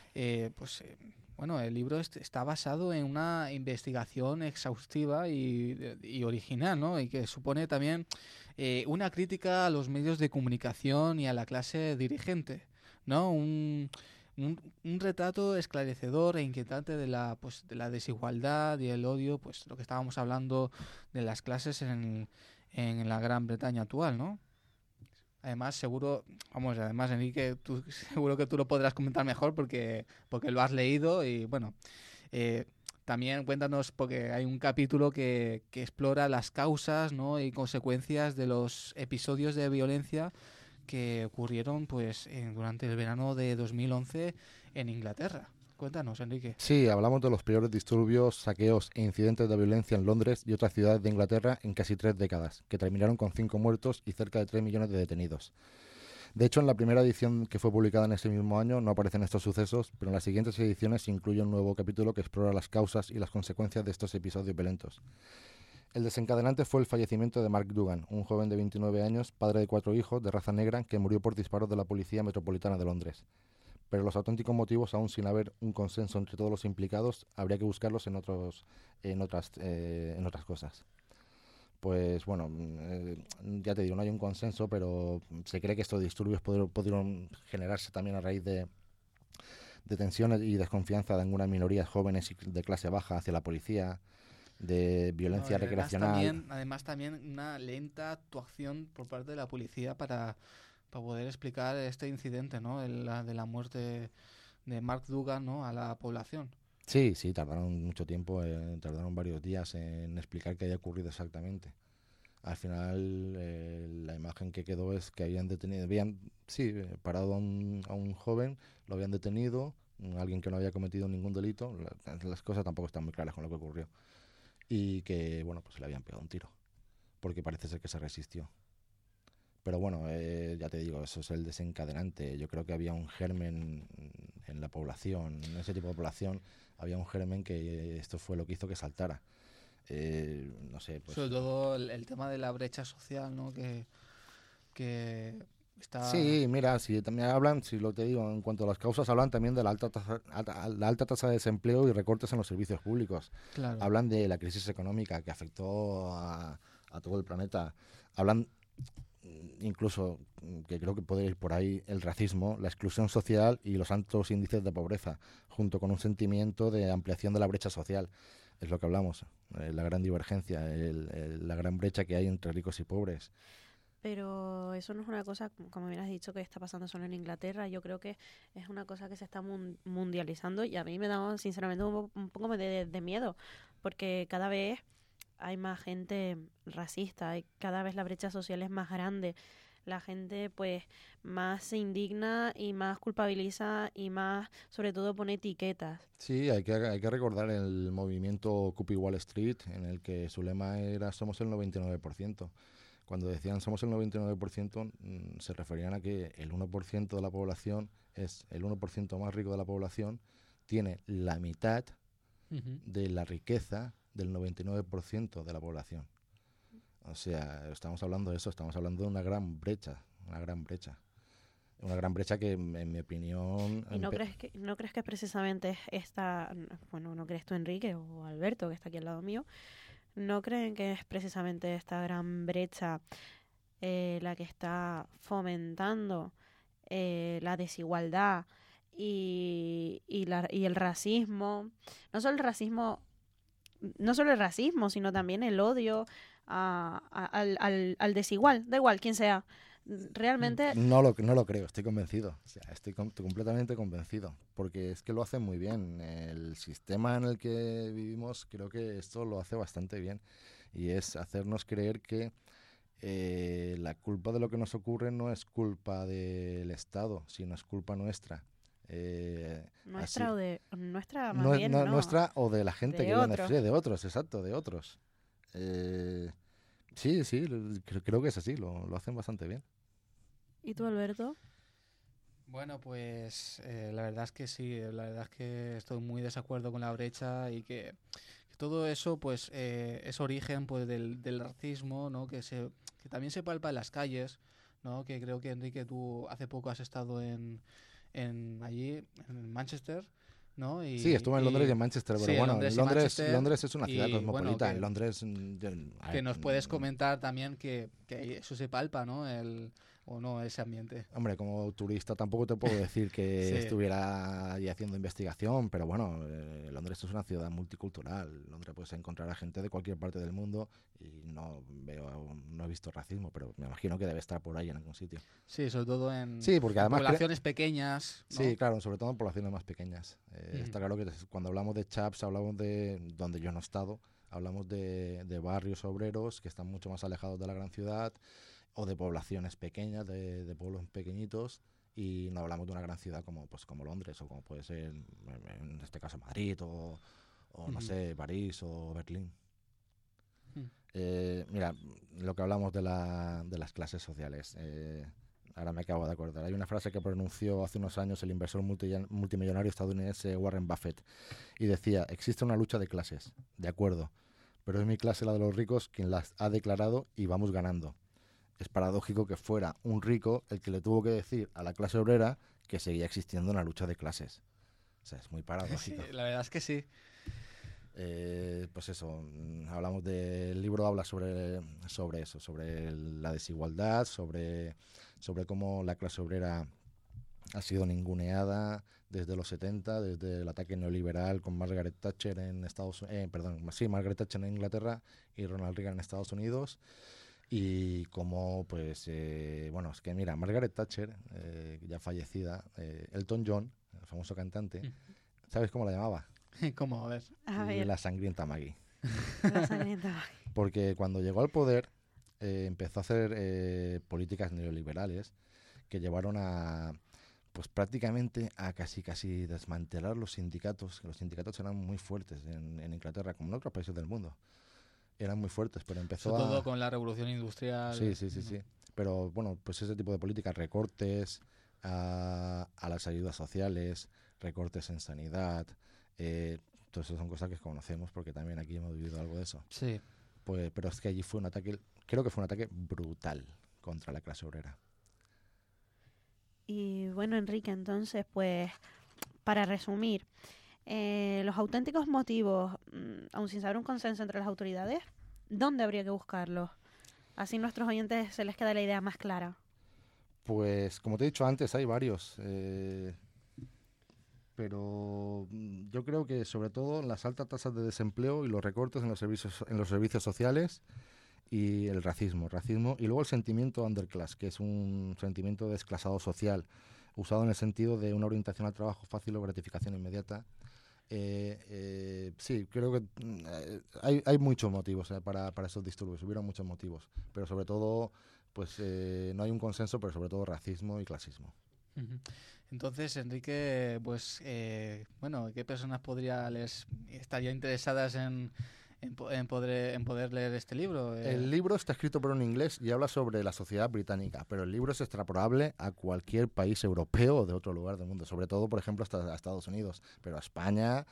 bueno, el libro está basado en una investigación exhaustiva y original, ¿no? Y que supone también una crítica a los medios de comunicación y a la clase dirigente, ¿no? Un retrato esclarecedor e inquietante de la desigualdad y el odio, pues lo que estábamos hablando de las clases en la Gran Bretaña actual, ¿no? Además, Enrique, seguro que tú lo podrás comentar mejor porque lo has leído y, bueno, también cuéntanos, porque hay un capítulo que explora las causas, ¿no?, y consecuencias de los episodios de violencia que ocurrieron pues durante el verano de 2011 en Inglaterra. Cuéntanos, Enrique. Sí, hablamos de los peores disturbios, saqueos e incidentes de violencia en Londres y otras ciudades de Inglaterra en casi 3 décadas, que terminaron con 5 muertos y cerca de 3 millones de detenidos. De hecho, en la primera edición que fue publicada en ese mismo año no aparecen estos sucesos, pero en las siguientes ediciones se incluye un nuevo capítulo que explora las causas y las consecuencias de estos episodios violentos. El desencadenante fue el fallecimiento de Mark Dugan, un joven de 29 años, padre de 4 hijos, de raza negra, que murió por disparos de la Policía Metropolitana de Londres. Pero los auténticos motivos, aún sin haber un consenso entre todos los implicados, habría que buscarlos en otras cosas. Pues bueno, ya te digo, no hay un consenso, pero se cree que estos disturbios pudieron generarse también a raíz de tensiones y desconfianza de algunas minorías jóvenes y de clase baja hacia la policía, de violencia recreacional. Además también una lenta actuación por parte de la policía para poder explicar este incidente, ¿no?, de la muerte de Mark Dugan, ¿no?, a la población. Sí, tardaron mucho tiempo, tardaron varios días en explicar qué había ocurrido exactamente. Al final, la imagen que quedó es que habían parado a un joven, lo habían detenido, alguien que no había cometido ningún delito, las cosas tampoco están muy claras con lo que ocurrió. Y que, bueno, pues le habían pegado un tiro, porque parece ser que se resistió. Pero bueno, ya te digo, eso es el desencadenante. Yo creo que había un germen en la población, en ese tipo de población, había un germen que esto fue lo que hizo que saltara. No sé, pues... Sobre todo el tema de la brecha social, ¿no?, que está... Sí, mira, si también hablan, si lo te digo, en cuanto a las causas, hablan también de la alta tasa de desempleo y recortes en los servicios públicos. Claro. Hablan de la crisis económica que afectó a todo el planeta. Hablan incluso, que creo que puede ir por ahí, el racismo, la exclusión social y los altos índices de pobreza, junto con un sentimiento de ampliación de la brecha social. Es lo que hablamos, la gran divergencia, la gran brecha que hay entre ricos y pobres. Pero eso no es una cosa, como bien has dicho, que está pasando solo en Inglaterra. Yo creo que es una cosa que se está mundializando y a mí me da sinceramente un poco de miedo, porque cada vez hay más gente racista, y cada vez la brecha social es más grande. La gente pues más se indigna y más culpabiliza y más, sobre todo, pone etiquetas. Sí, hay que recordar el movimiento Occupy Wall Street, en el que su lema era somos el 99%. Cuando decían somos el 99%, se referían a que el 1% de la población es el 1% más rico de la población, tiene la mitad de la riqueza del 99% de la población. O sea, estamos hablando de eso, estamos hablando de una gran brecha que, en mi opinión... ¿Y no crees que precisamente esta, bueno, no crees tú, Enrique, o Alberto, que está aquí al lado mío, no creen que es precisamente esta gran brecha la que está fomentando la desigualdad y el racismo? No solo el racismo, sino también el odio al desigual, da igual quién sea. Realmente... No lo creo, estoy convencido. O sea, estoy completamente convencido, porque es que lo hacen muy bien. El sistema en el que vivimos, creo que esto lo hace bastante bien, y es hacernos creer que la culpa de lo que nos ocurre no es culpa del Estado, sino es culpa nuestra. Nuestra así, o de nuestra, más bien, no. Nuestra o de la gente de que otros. viene de otros, exacto, de otros. Sí, creo que es así, lo hacen bastante bien. ¿Y tú, Alberto? Bueno, pues la verdad es que sí, la verdad es que estoy muy desacuerdo con la brecha y que todo eso pues es origen pues del racismo, ¿no?, que también se palpa en las calles, ¿no?, que creo que, Enrique, tú hace poco has estado allí en Manchester, ¿no? Sí, estuve en Londres y en Manchester, pero sí, bueno, Londres es una ciudad y, cosmopolita. Bueno, en Londres... que nos puedes comentar también que eso se palpa, ¿no? o no ese ambiente. Hombre, como turista tampoco te puedo decir que Sí. estuviera ahí haciendo investigación, pero bueno, Londres es una ciudad multicultural. En Londres puedes encontrar a gente de cualquier parte del mundo y no he visto racismo, pero me imagino que debe estar por ahí en algún sitio. Sí, sobre todo en Sí, porque además poblaciones pequeñas, ¿no? Sí, claro, sobre todo en poblaciones más pequeñas. Está claro que cuando hablamos de chaps, hablamos de donde yo no he estado, hablamos de barrios obreros que están mucho más alejados de la gran ciudad o de poblaciones pequeñas, de pueblos pequeñitos, y no hablamos de una gran ciudad como Londres o como puede ser, en este caso, Madrid o no sé, París o Berlín. Mira, lo que hablamos de las clases sociales. Ahora me acabo de acordar. Hay una frase que pronunció hace unos años el inversor multimillonario estadounidense Warren Buffett y decía: existe una lucha de clases, de acuerdo, pero es mi clase, la de los ricos, quien las ha declarado y vamos ganando. Es paradójico que fuera un rico el que le tuvo que decir a la clase obrera que seguía existiendo una lucha de clases. O sea, es muy paradójico. Sí, la verdad es que sí. Pues eso, hablamos el libro habla sobre eso, sobre la desigualdad, sobre cómo la clase obrera ha sido ninguneada desde los 70, desde el ataque neoliberal con Margaret Thatcher en Margaret Thatcher en Inglaterra y Ronald Reagan en Estados Unidos, y cómo, pues, es que mira, Margaret Thatcher, ya fallecida, Elton John, el famoso cantante, ¿sabes cómo la llamaba? ¿Cómo? A ver. La sangrienta Maggie. La sangrienta Maggie. Porque cuando llegó al poder empezó a hacer políticas neoliberales que llevaron a, pues prácticamente a casi desmantelar los sindicatos, que los sindicatos eran muy fuertes en Inglaterra, como en otros países del mundo. Eran muy fuertes, pero empezó sobre todo con la revolución industrial. Sí. Pero bueno, pues ese tipo de políticas, recortes a las ayudas sociales, recortes en sanidad, todo eso son cosas que conocemos porque también aquí hemos vivido algo de eso. Sí. Pues, pero es que allí fue un ataque, creo que fue un ataque brutal contra la clase obrera. Y bueno, Enrique, entonces, pues, para resumir, los auténticos motivos, aun sin saber un consenso entre las autoridades, ¿dónde habría que buscarlos? Así nuestros oyentes se les queda la idea más clara. Pues, como te he dicho antes, hay varios. Pero yo creo que sobre todo las altas tasas de desempleo y los recortes en los servicios sociales y el racismo y luego el sentimiento underclass, que es un sentimiento de desclasado social, usado en el sentido de una orientación al trabajo fácil o gratificación inmediata. Sí, creo que hay muchos motivos para esos disturbios, hubieron muchos motivos, pero sobre todo pues no hay un consenso, pero sobre todo racismo y clasismo. Entonces, Enrique, pues, ¿qué personas estarían interesadas en poder leer este libro? El libro está escrito por un inglés y habla sobre la sociedad británica, pero el libro es extrapolable a cualquier país europeo o de otro lugar del mundo, sobre todo, por ejemplo, hasta Estados Unidos, pero a España,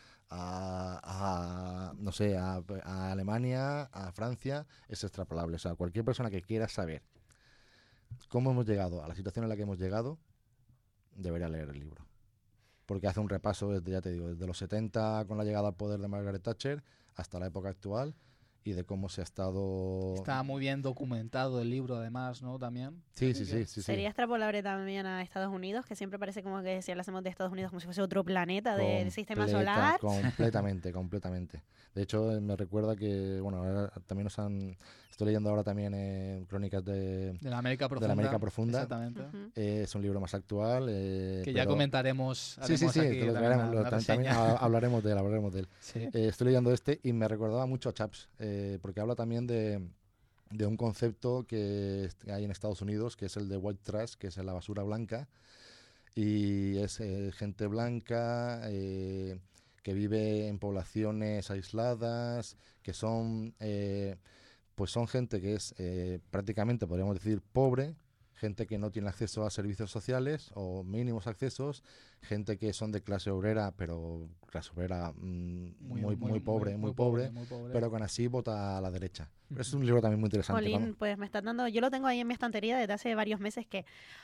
a Alemania, a Francia, es extrapolable. O sea, cualquier persona que quiera saber cómo hemos llegado a la situación en la que hemos llegado, debería leer el libro, porque hace un repaso desde los 70 con la llegada al poder de Margaret Thatcher hasta la época actual y de cómo se ha estado... Está muy bien documentado el libro, además, ¿no? También. Sí. Sería extrapolable también a Estados Unidos, que siempre parece como que si hablásemos de Estados Unidos como si fuese otro planeta del sistema solar. Completamente. De hecho, me recuerda que, bueno, ahora también estoy leyendo ahora también Crónicas de la América Profunda. Exactamente. Es un libro más actual. Que ya comentaremos. Sí, te lo traeremos. También hablaremos de él. Sí. Estoy leyendo y me recordaba mucho a Chaps, porque habla también de un concepto que hay en Estados Unidos, que es el de white trash, que es la basura blanca, y es gente blanca que vive en poblaciones aisladas, que son son gente que es prácticamente, podríamos decir, pobre, gente que no tiene acceso a servicios sociales o mínimos accesos, gente que son de clase obrera, pero clase obrera muy pobre, pero que aún así vota a la derecha. Pero es un libro también muy interesante. Jolín, pues me están dando, yo lo tengo ahí en mi estantería desde hace varios meses, que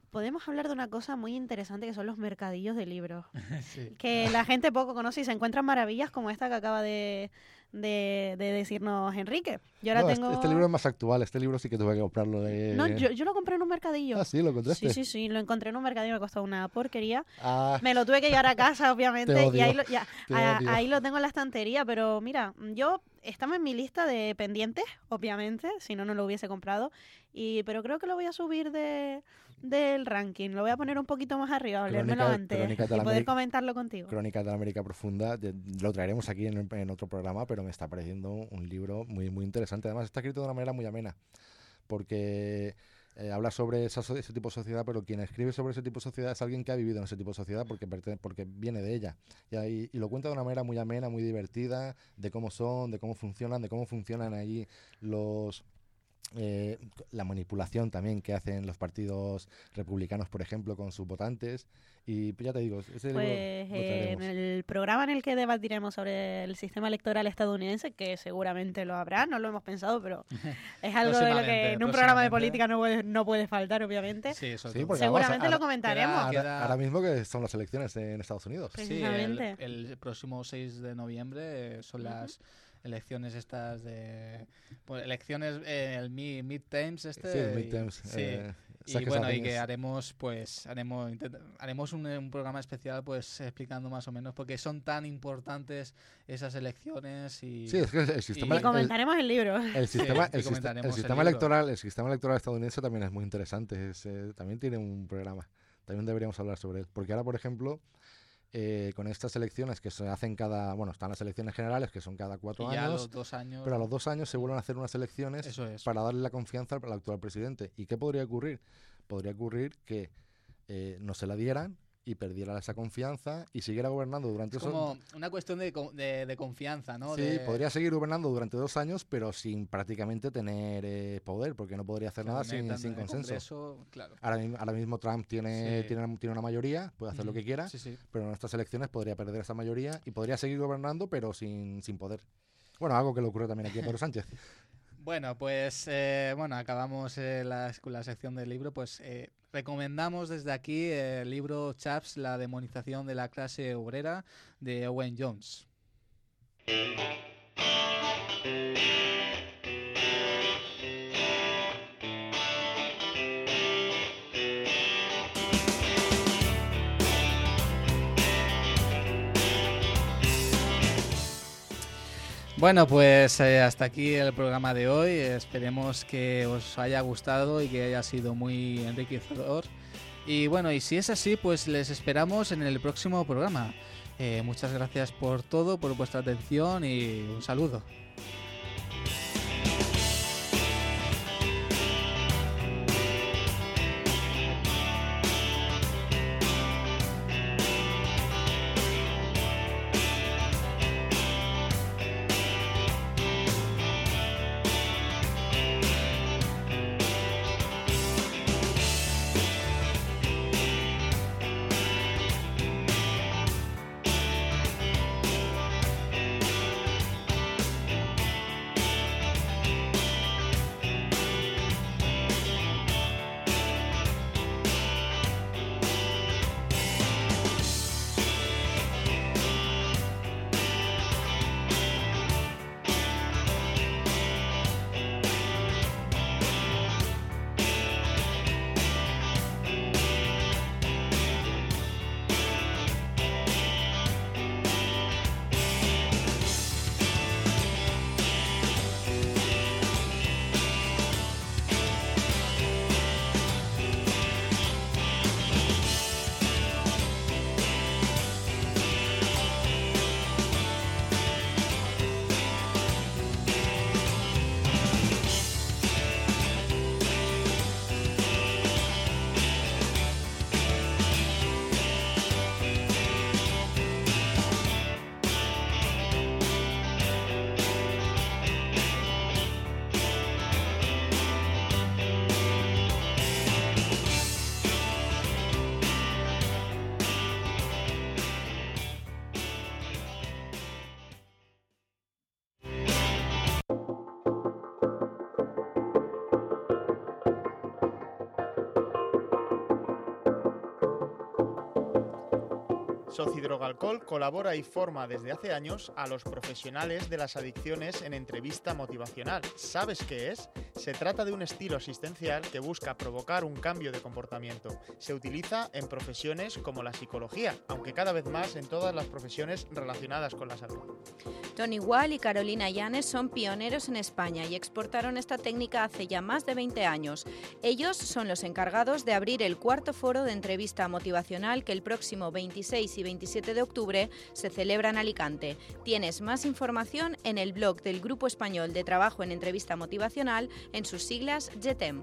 podemos hablar de una cosa muy interesante que son los mercadillos de libros. Sí. Que la gente poco conoce y se encuentran maravillas como esta que acaba de decirnos Enrique. Yo ahora No, tengo... este libro es más actual, este libro sí que tuve que comprarlo. No, yo lo compré en un mercadillo. Ah, sí, ¿lo encontraste? Sí, lo encontré en un mercadillo, me costó una porquería. Ah, Me lo tuve que llevar a casa, obviamente, Te odio, y te odio. ahí lo tengo en la estantería, pero mira, yo estaba en mi lista de pendientes, obviamente, si no, no lo hubiese comprado, pero creo que lo voy a subir del ranking, lo voy a poner un poquito más arriba, leérmelo antes Crónicas de y la poder América- comentarlo contigo. Crónicas de la América Profunda, lo traeremos aquí en otro programa, pero me está pareciendo un libro muy, muy interesante. Además está escrito de una manera muy amena, porque habla sobre ese tipo de sociedad, pero quien escribe sobre ese tipo de sociedad es alguien que ha vivido en ese tipo de sociedad porque viene de ella. Y lo cuenta de una manera muy amena, muy divertida, de cómo son, de cómo funcionan ahí la manipulación también que hacen los partidos republicanos, por ejemplo, con sus votantes. Y ya te digo, ese libro Pues lo en traeremos. el programa en el que debatiremos sobre el sistema electoral estadounidense, que seguramente lo habrá, no lo hemos pensado, pero es algo de lo que en un programa de política no puede faltar, obviamente. Sí, eso Sí, todo. porque Seguramente además, lo comentaremos. ahora mismo que son las elecciones en Estados Unidos. Sí, Precisamente. el próximo 6 de noviembre son las elecciones estas de... Pues, elecciones, el midterms este. Sí, el midterms, Sí. esas Y que bueno, se y que hacen haremos un programa especial pues explicando más o menos por qué son tan importantes esas elecciones y... Sí, es que el sistema... Y comentaremos el libro. El sistema, Sí, y comentaremos el el sistema libro. electoral, el sistema electoral estadounidense también es muy interesante. También tiene un programa. También deberíamos hablar sobre él. Porque ahora, por ejemplo, con estas elecciones que se hacen están las elecciones generales que son cada 4 y ya a años. los 2 años... Pero a los 2 años se vuelven a hacer unas elecciones Eso es. para darle la confianza al actual presidente. ¿Y qué podría ocurrir? Podría ocurrir que no se la dieran y perdiera esa confianza y siguiera gobernando durante Es como una cuestión de confianza, ¿no? Sí, podría seguir gobernando durante 2 años, pero sin prácticamente tener poder, porque no podría hacer nada sin consenso. Congreso, claro. Ahora mismo Trump tiene una mayoría, puede hacer lo que quiera, Sí. pero en estas elecciones podría perder esa mayoría y podría seguir gobernando, pero sin poder. Bueno, algo que le ocurre también aquí a Pedro Sánchez. Bueno, pues acabamos con la sección del libro. Pues recomendamos desde aquí el libro Chaps, la demonización de la clase obrera, de Owen Jones. Bueno, pues hasta aquí el programa de hoy. Esperemos que os haya gustado y que haya sido muy enriquecedor. Y bueno, y si es así, pues les esperamos en el próximo programa. Muchas gracias por todo, por vuestra atención y un saludo. Socidrogalcol colabora y forma desde hace años a los profesionales de las adicciones en entrevista motivacional. ¿Sabes qué es? Se trata de un estilo asistencial que busca provocar un cambio de comportamiento. Se utiliza en profesiones como la psicología, aunque cada vez más en todas las profesiones relacionadas con la salud. Tony Wall y Carolina Llanes son pioneros en España y exportaron esta técnica hace ya más de 20 años. Ellos son los encargados de abrir el cuarto foro de entrevista motivacional que el próximo 26 y 27 de octubre se celebra en Alicante. Tienes más información en el blog del Grupo Español de Trabajo en Entrevista Motivacional, en sus siglas GETEM.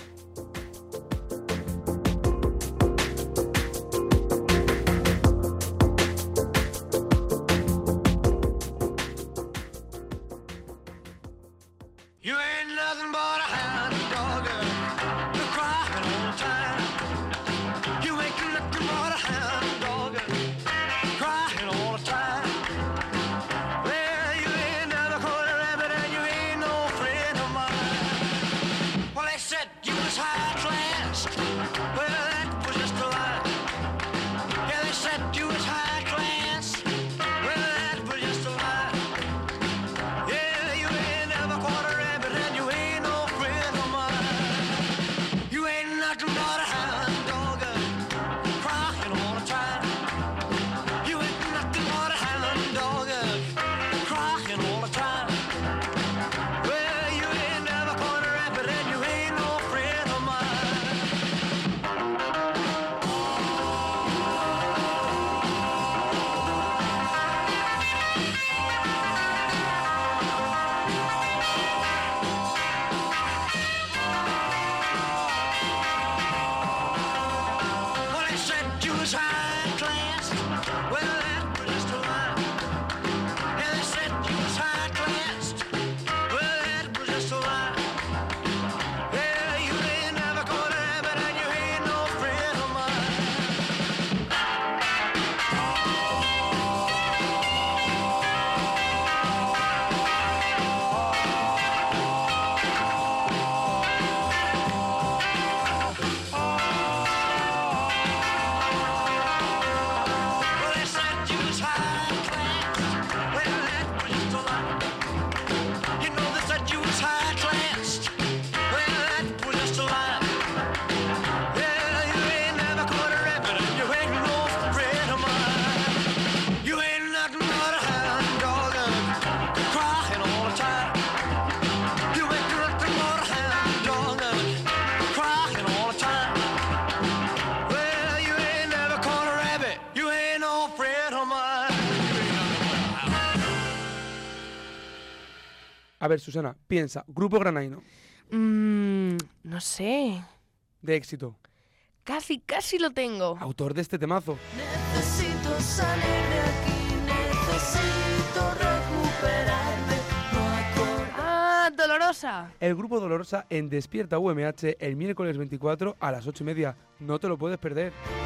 A ver, Susana, piensa, Grupo Granaino. No sé. De éxito. Casi lo tengo. Autor de este temazo. Necesito salir de aquí, necesito recuperarme, Dolorosa. El Grupo Dolorosa en Despierta UMH el miércoles 24 a las 8:30. No te lo puedes perder.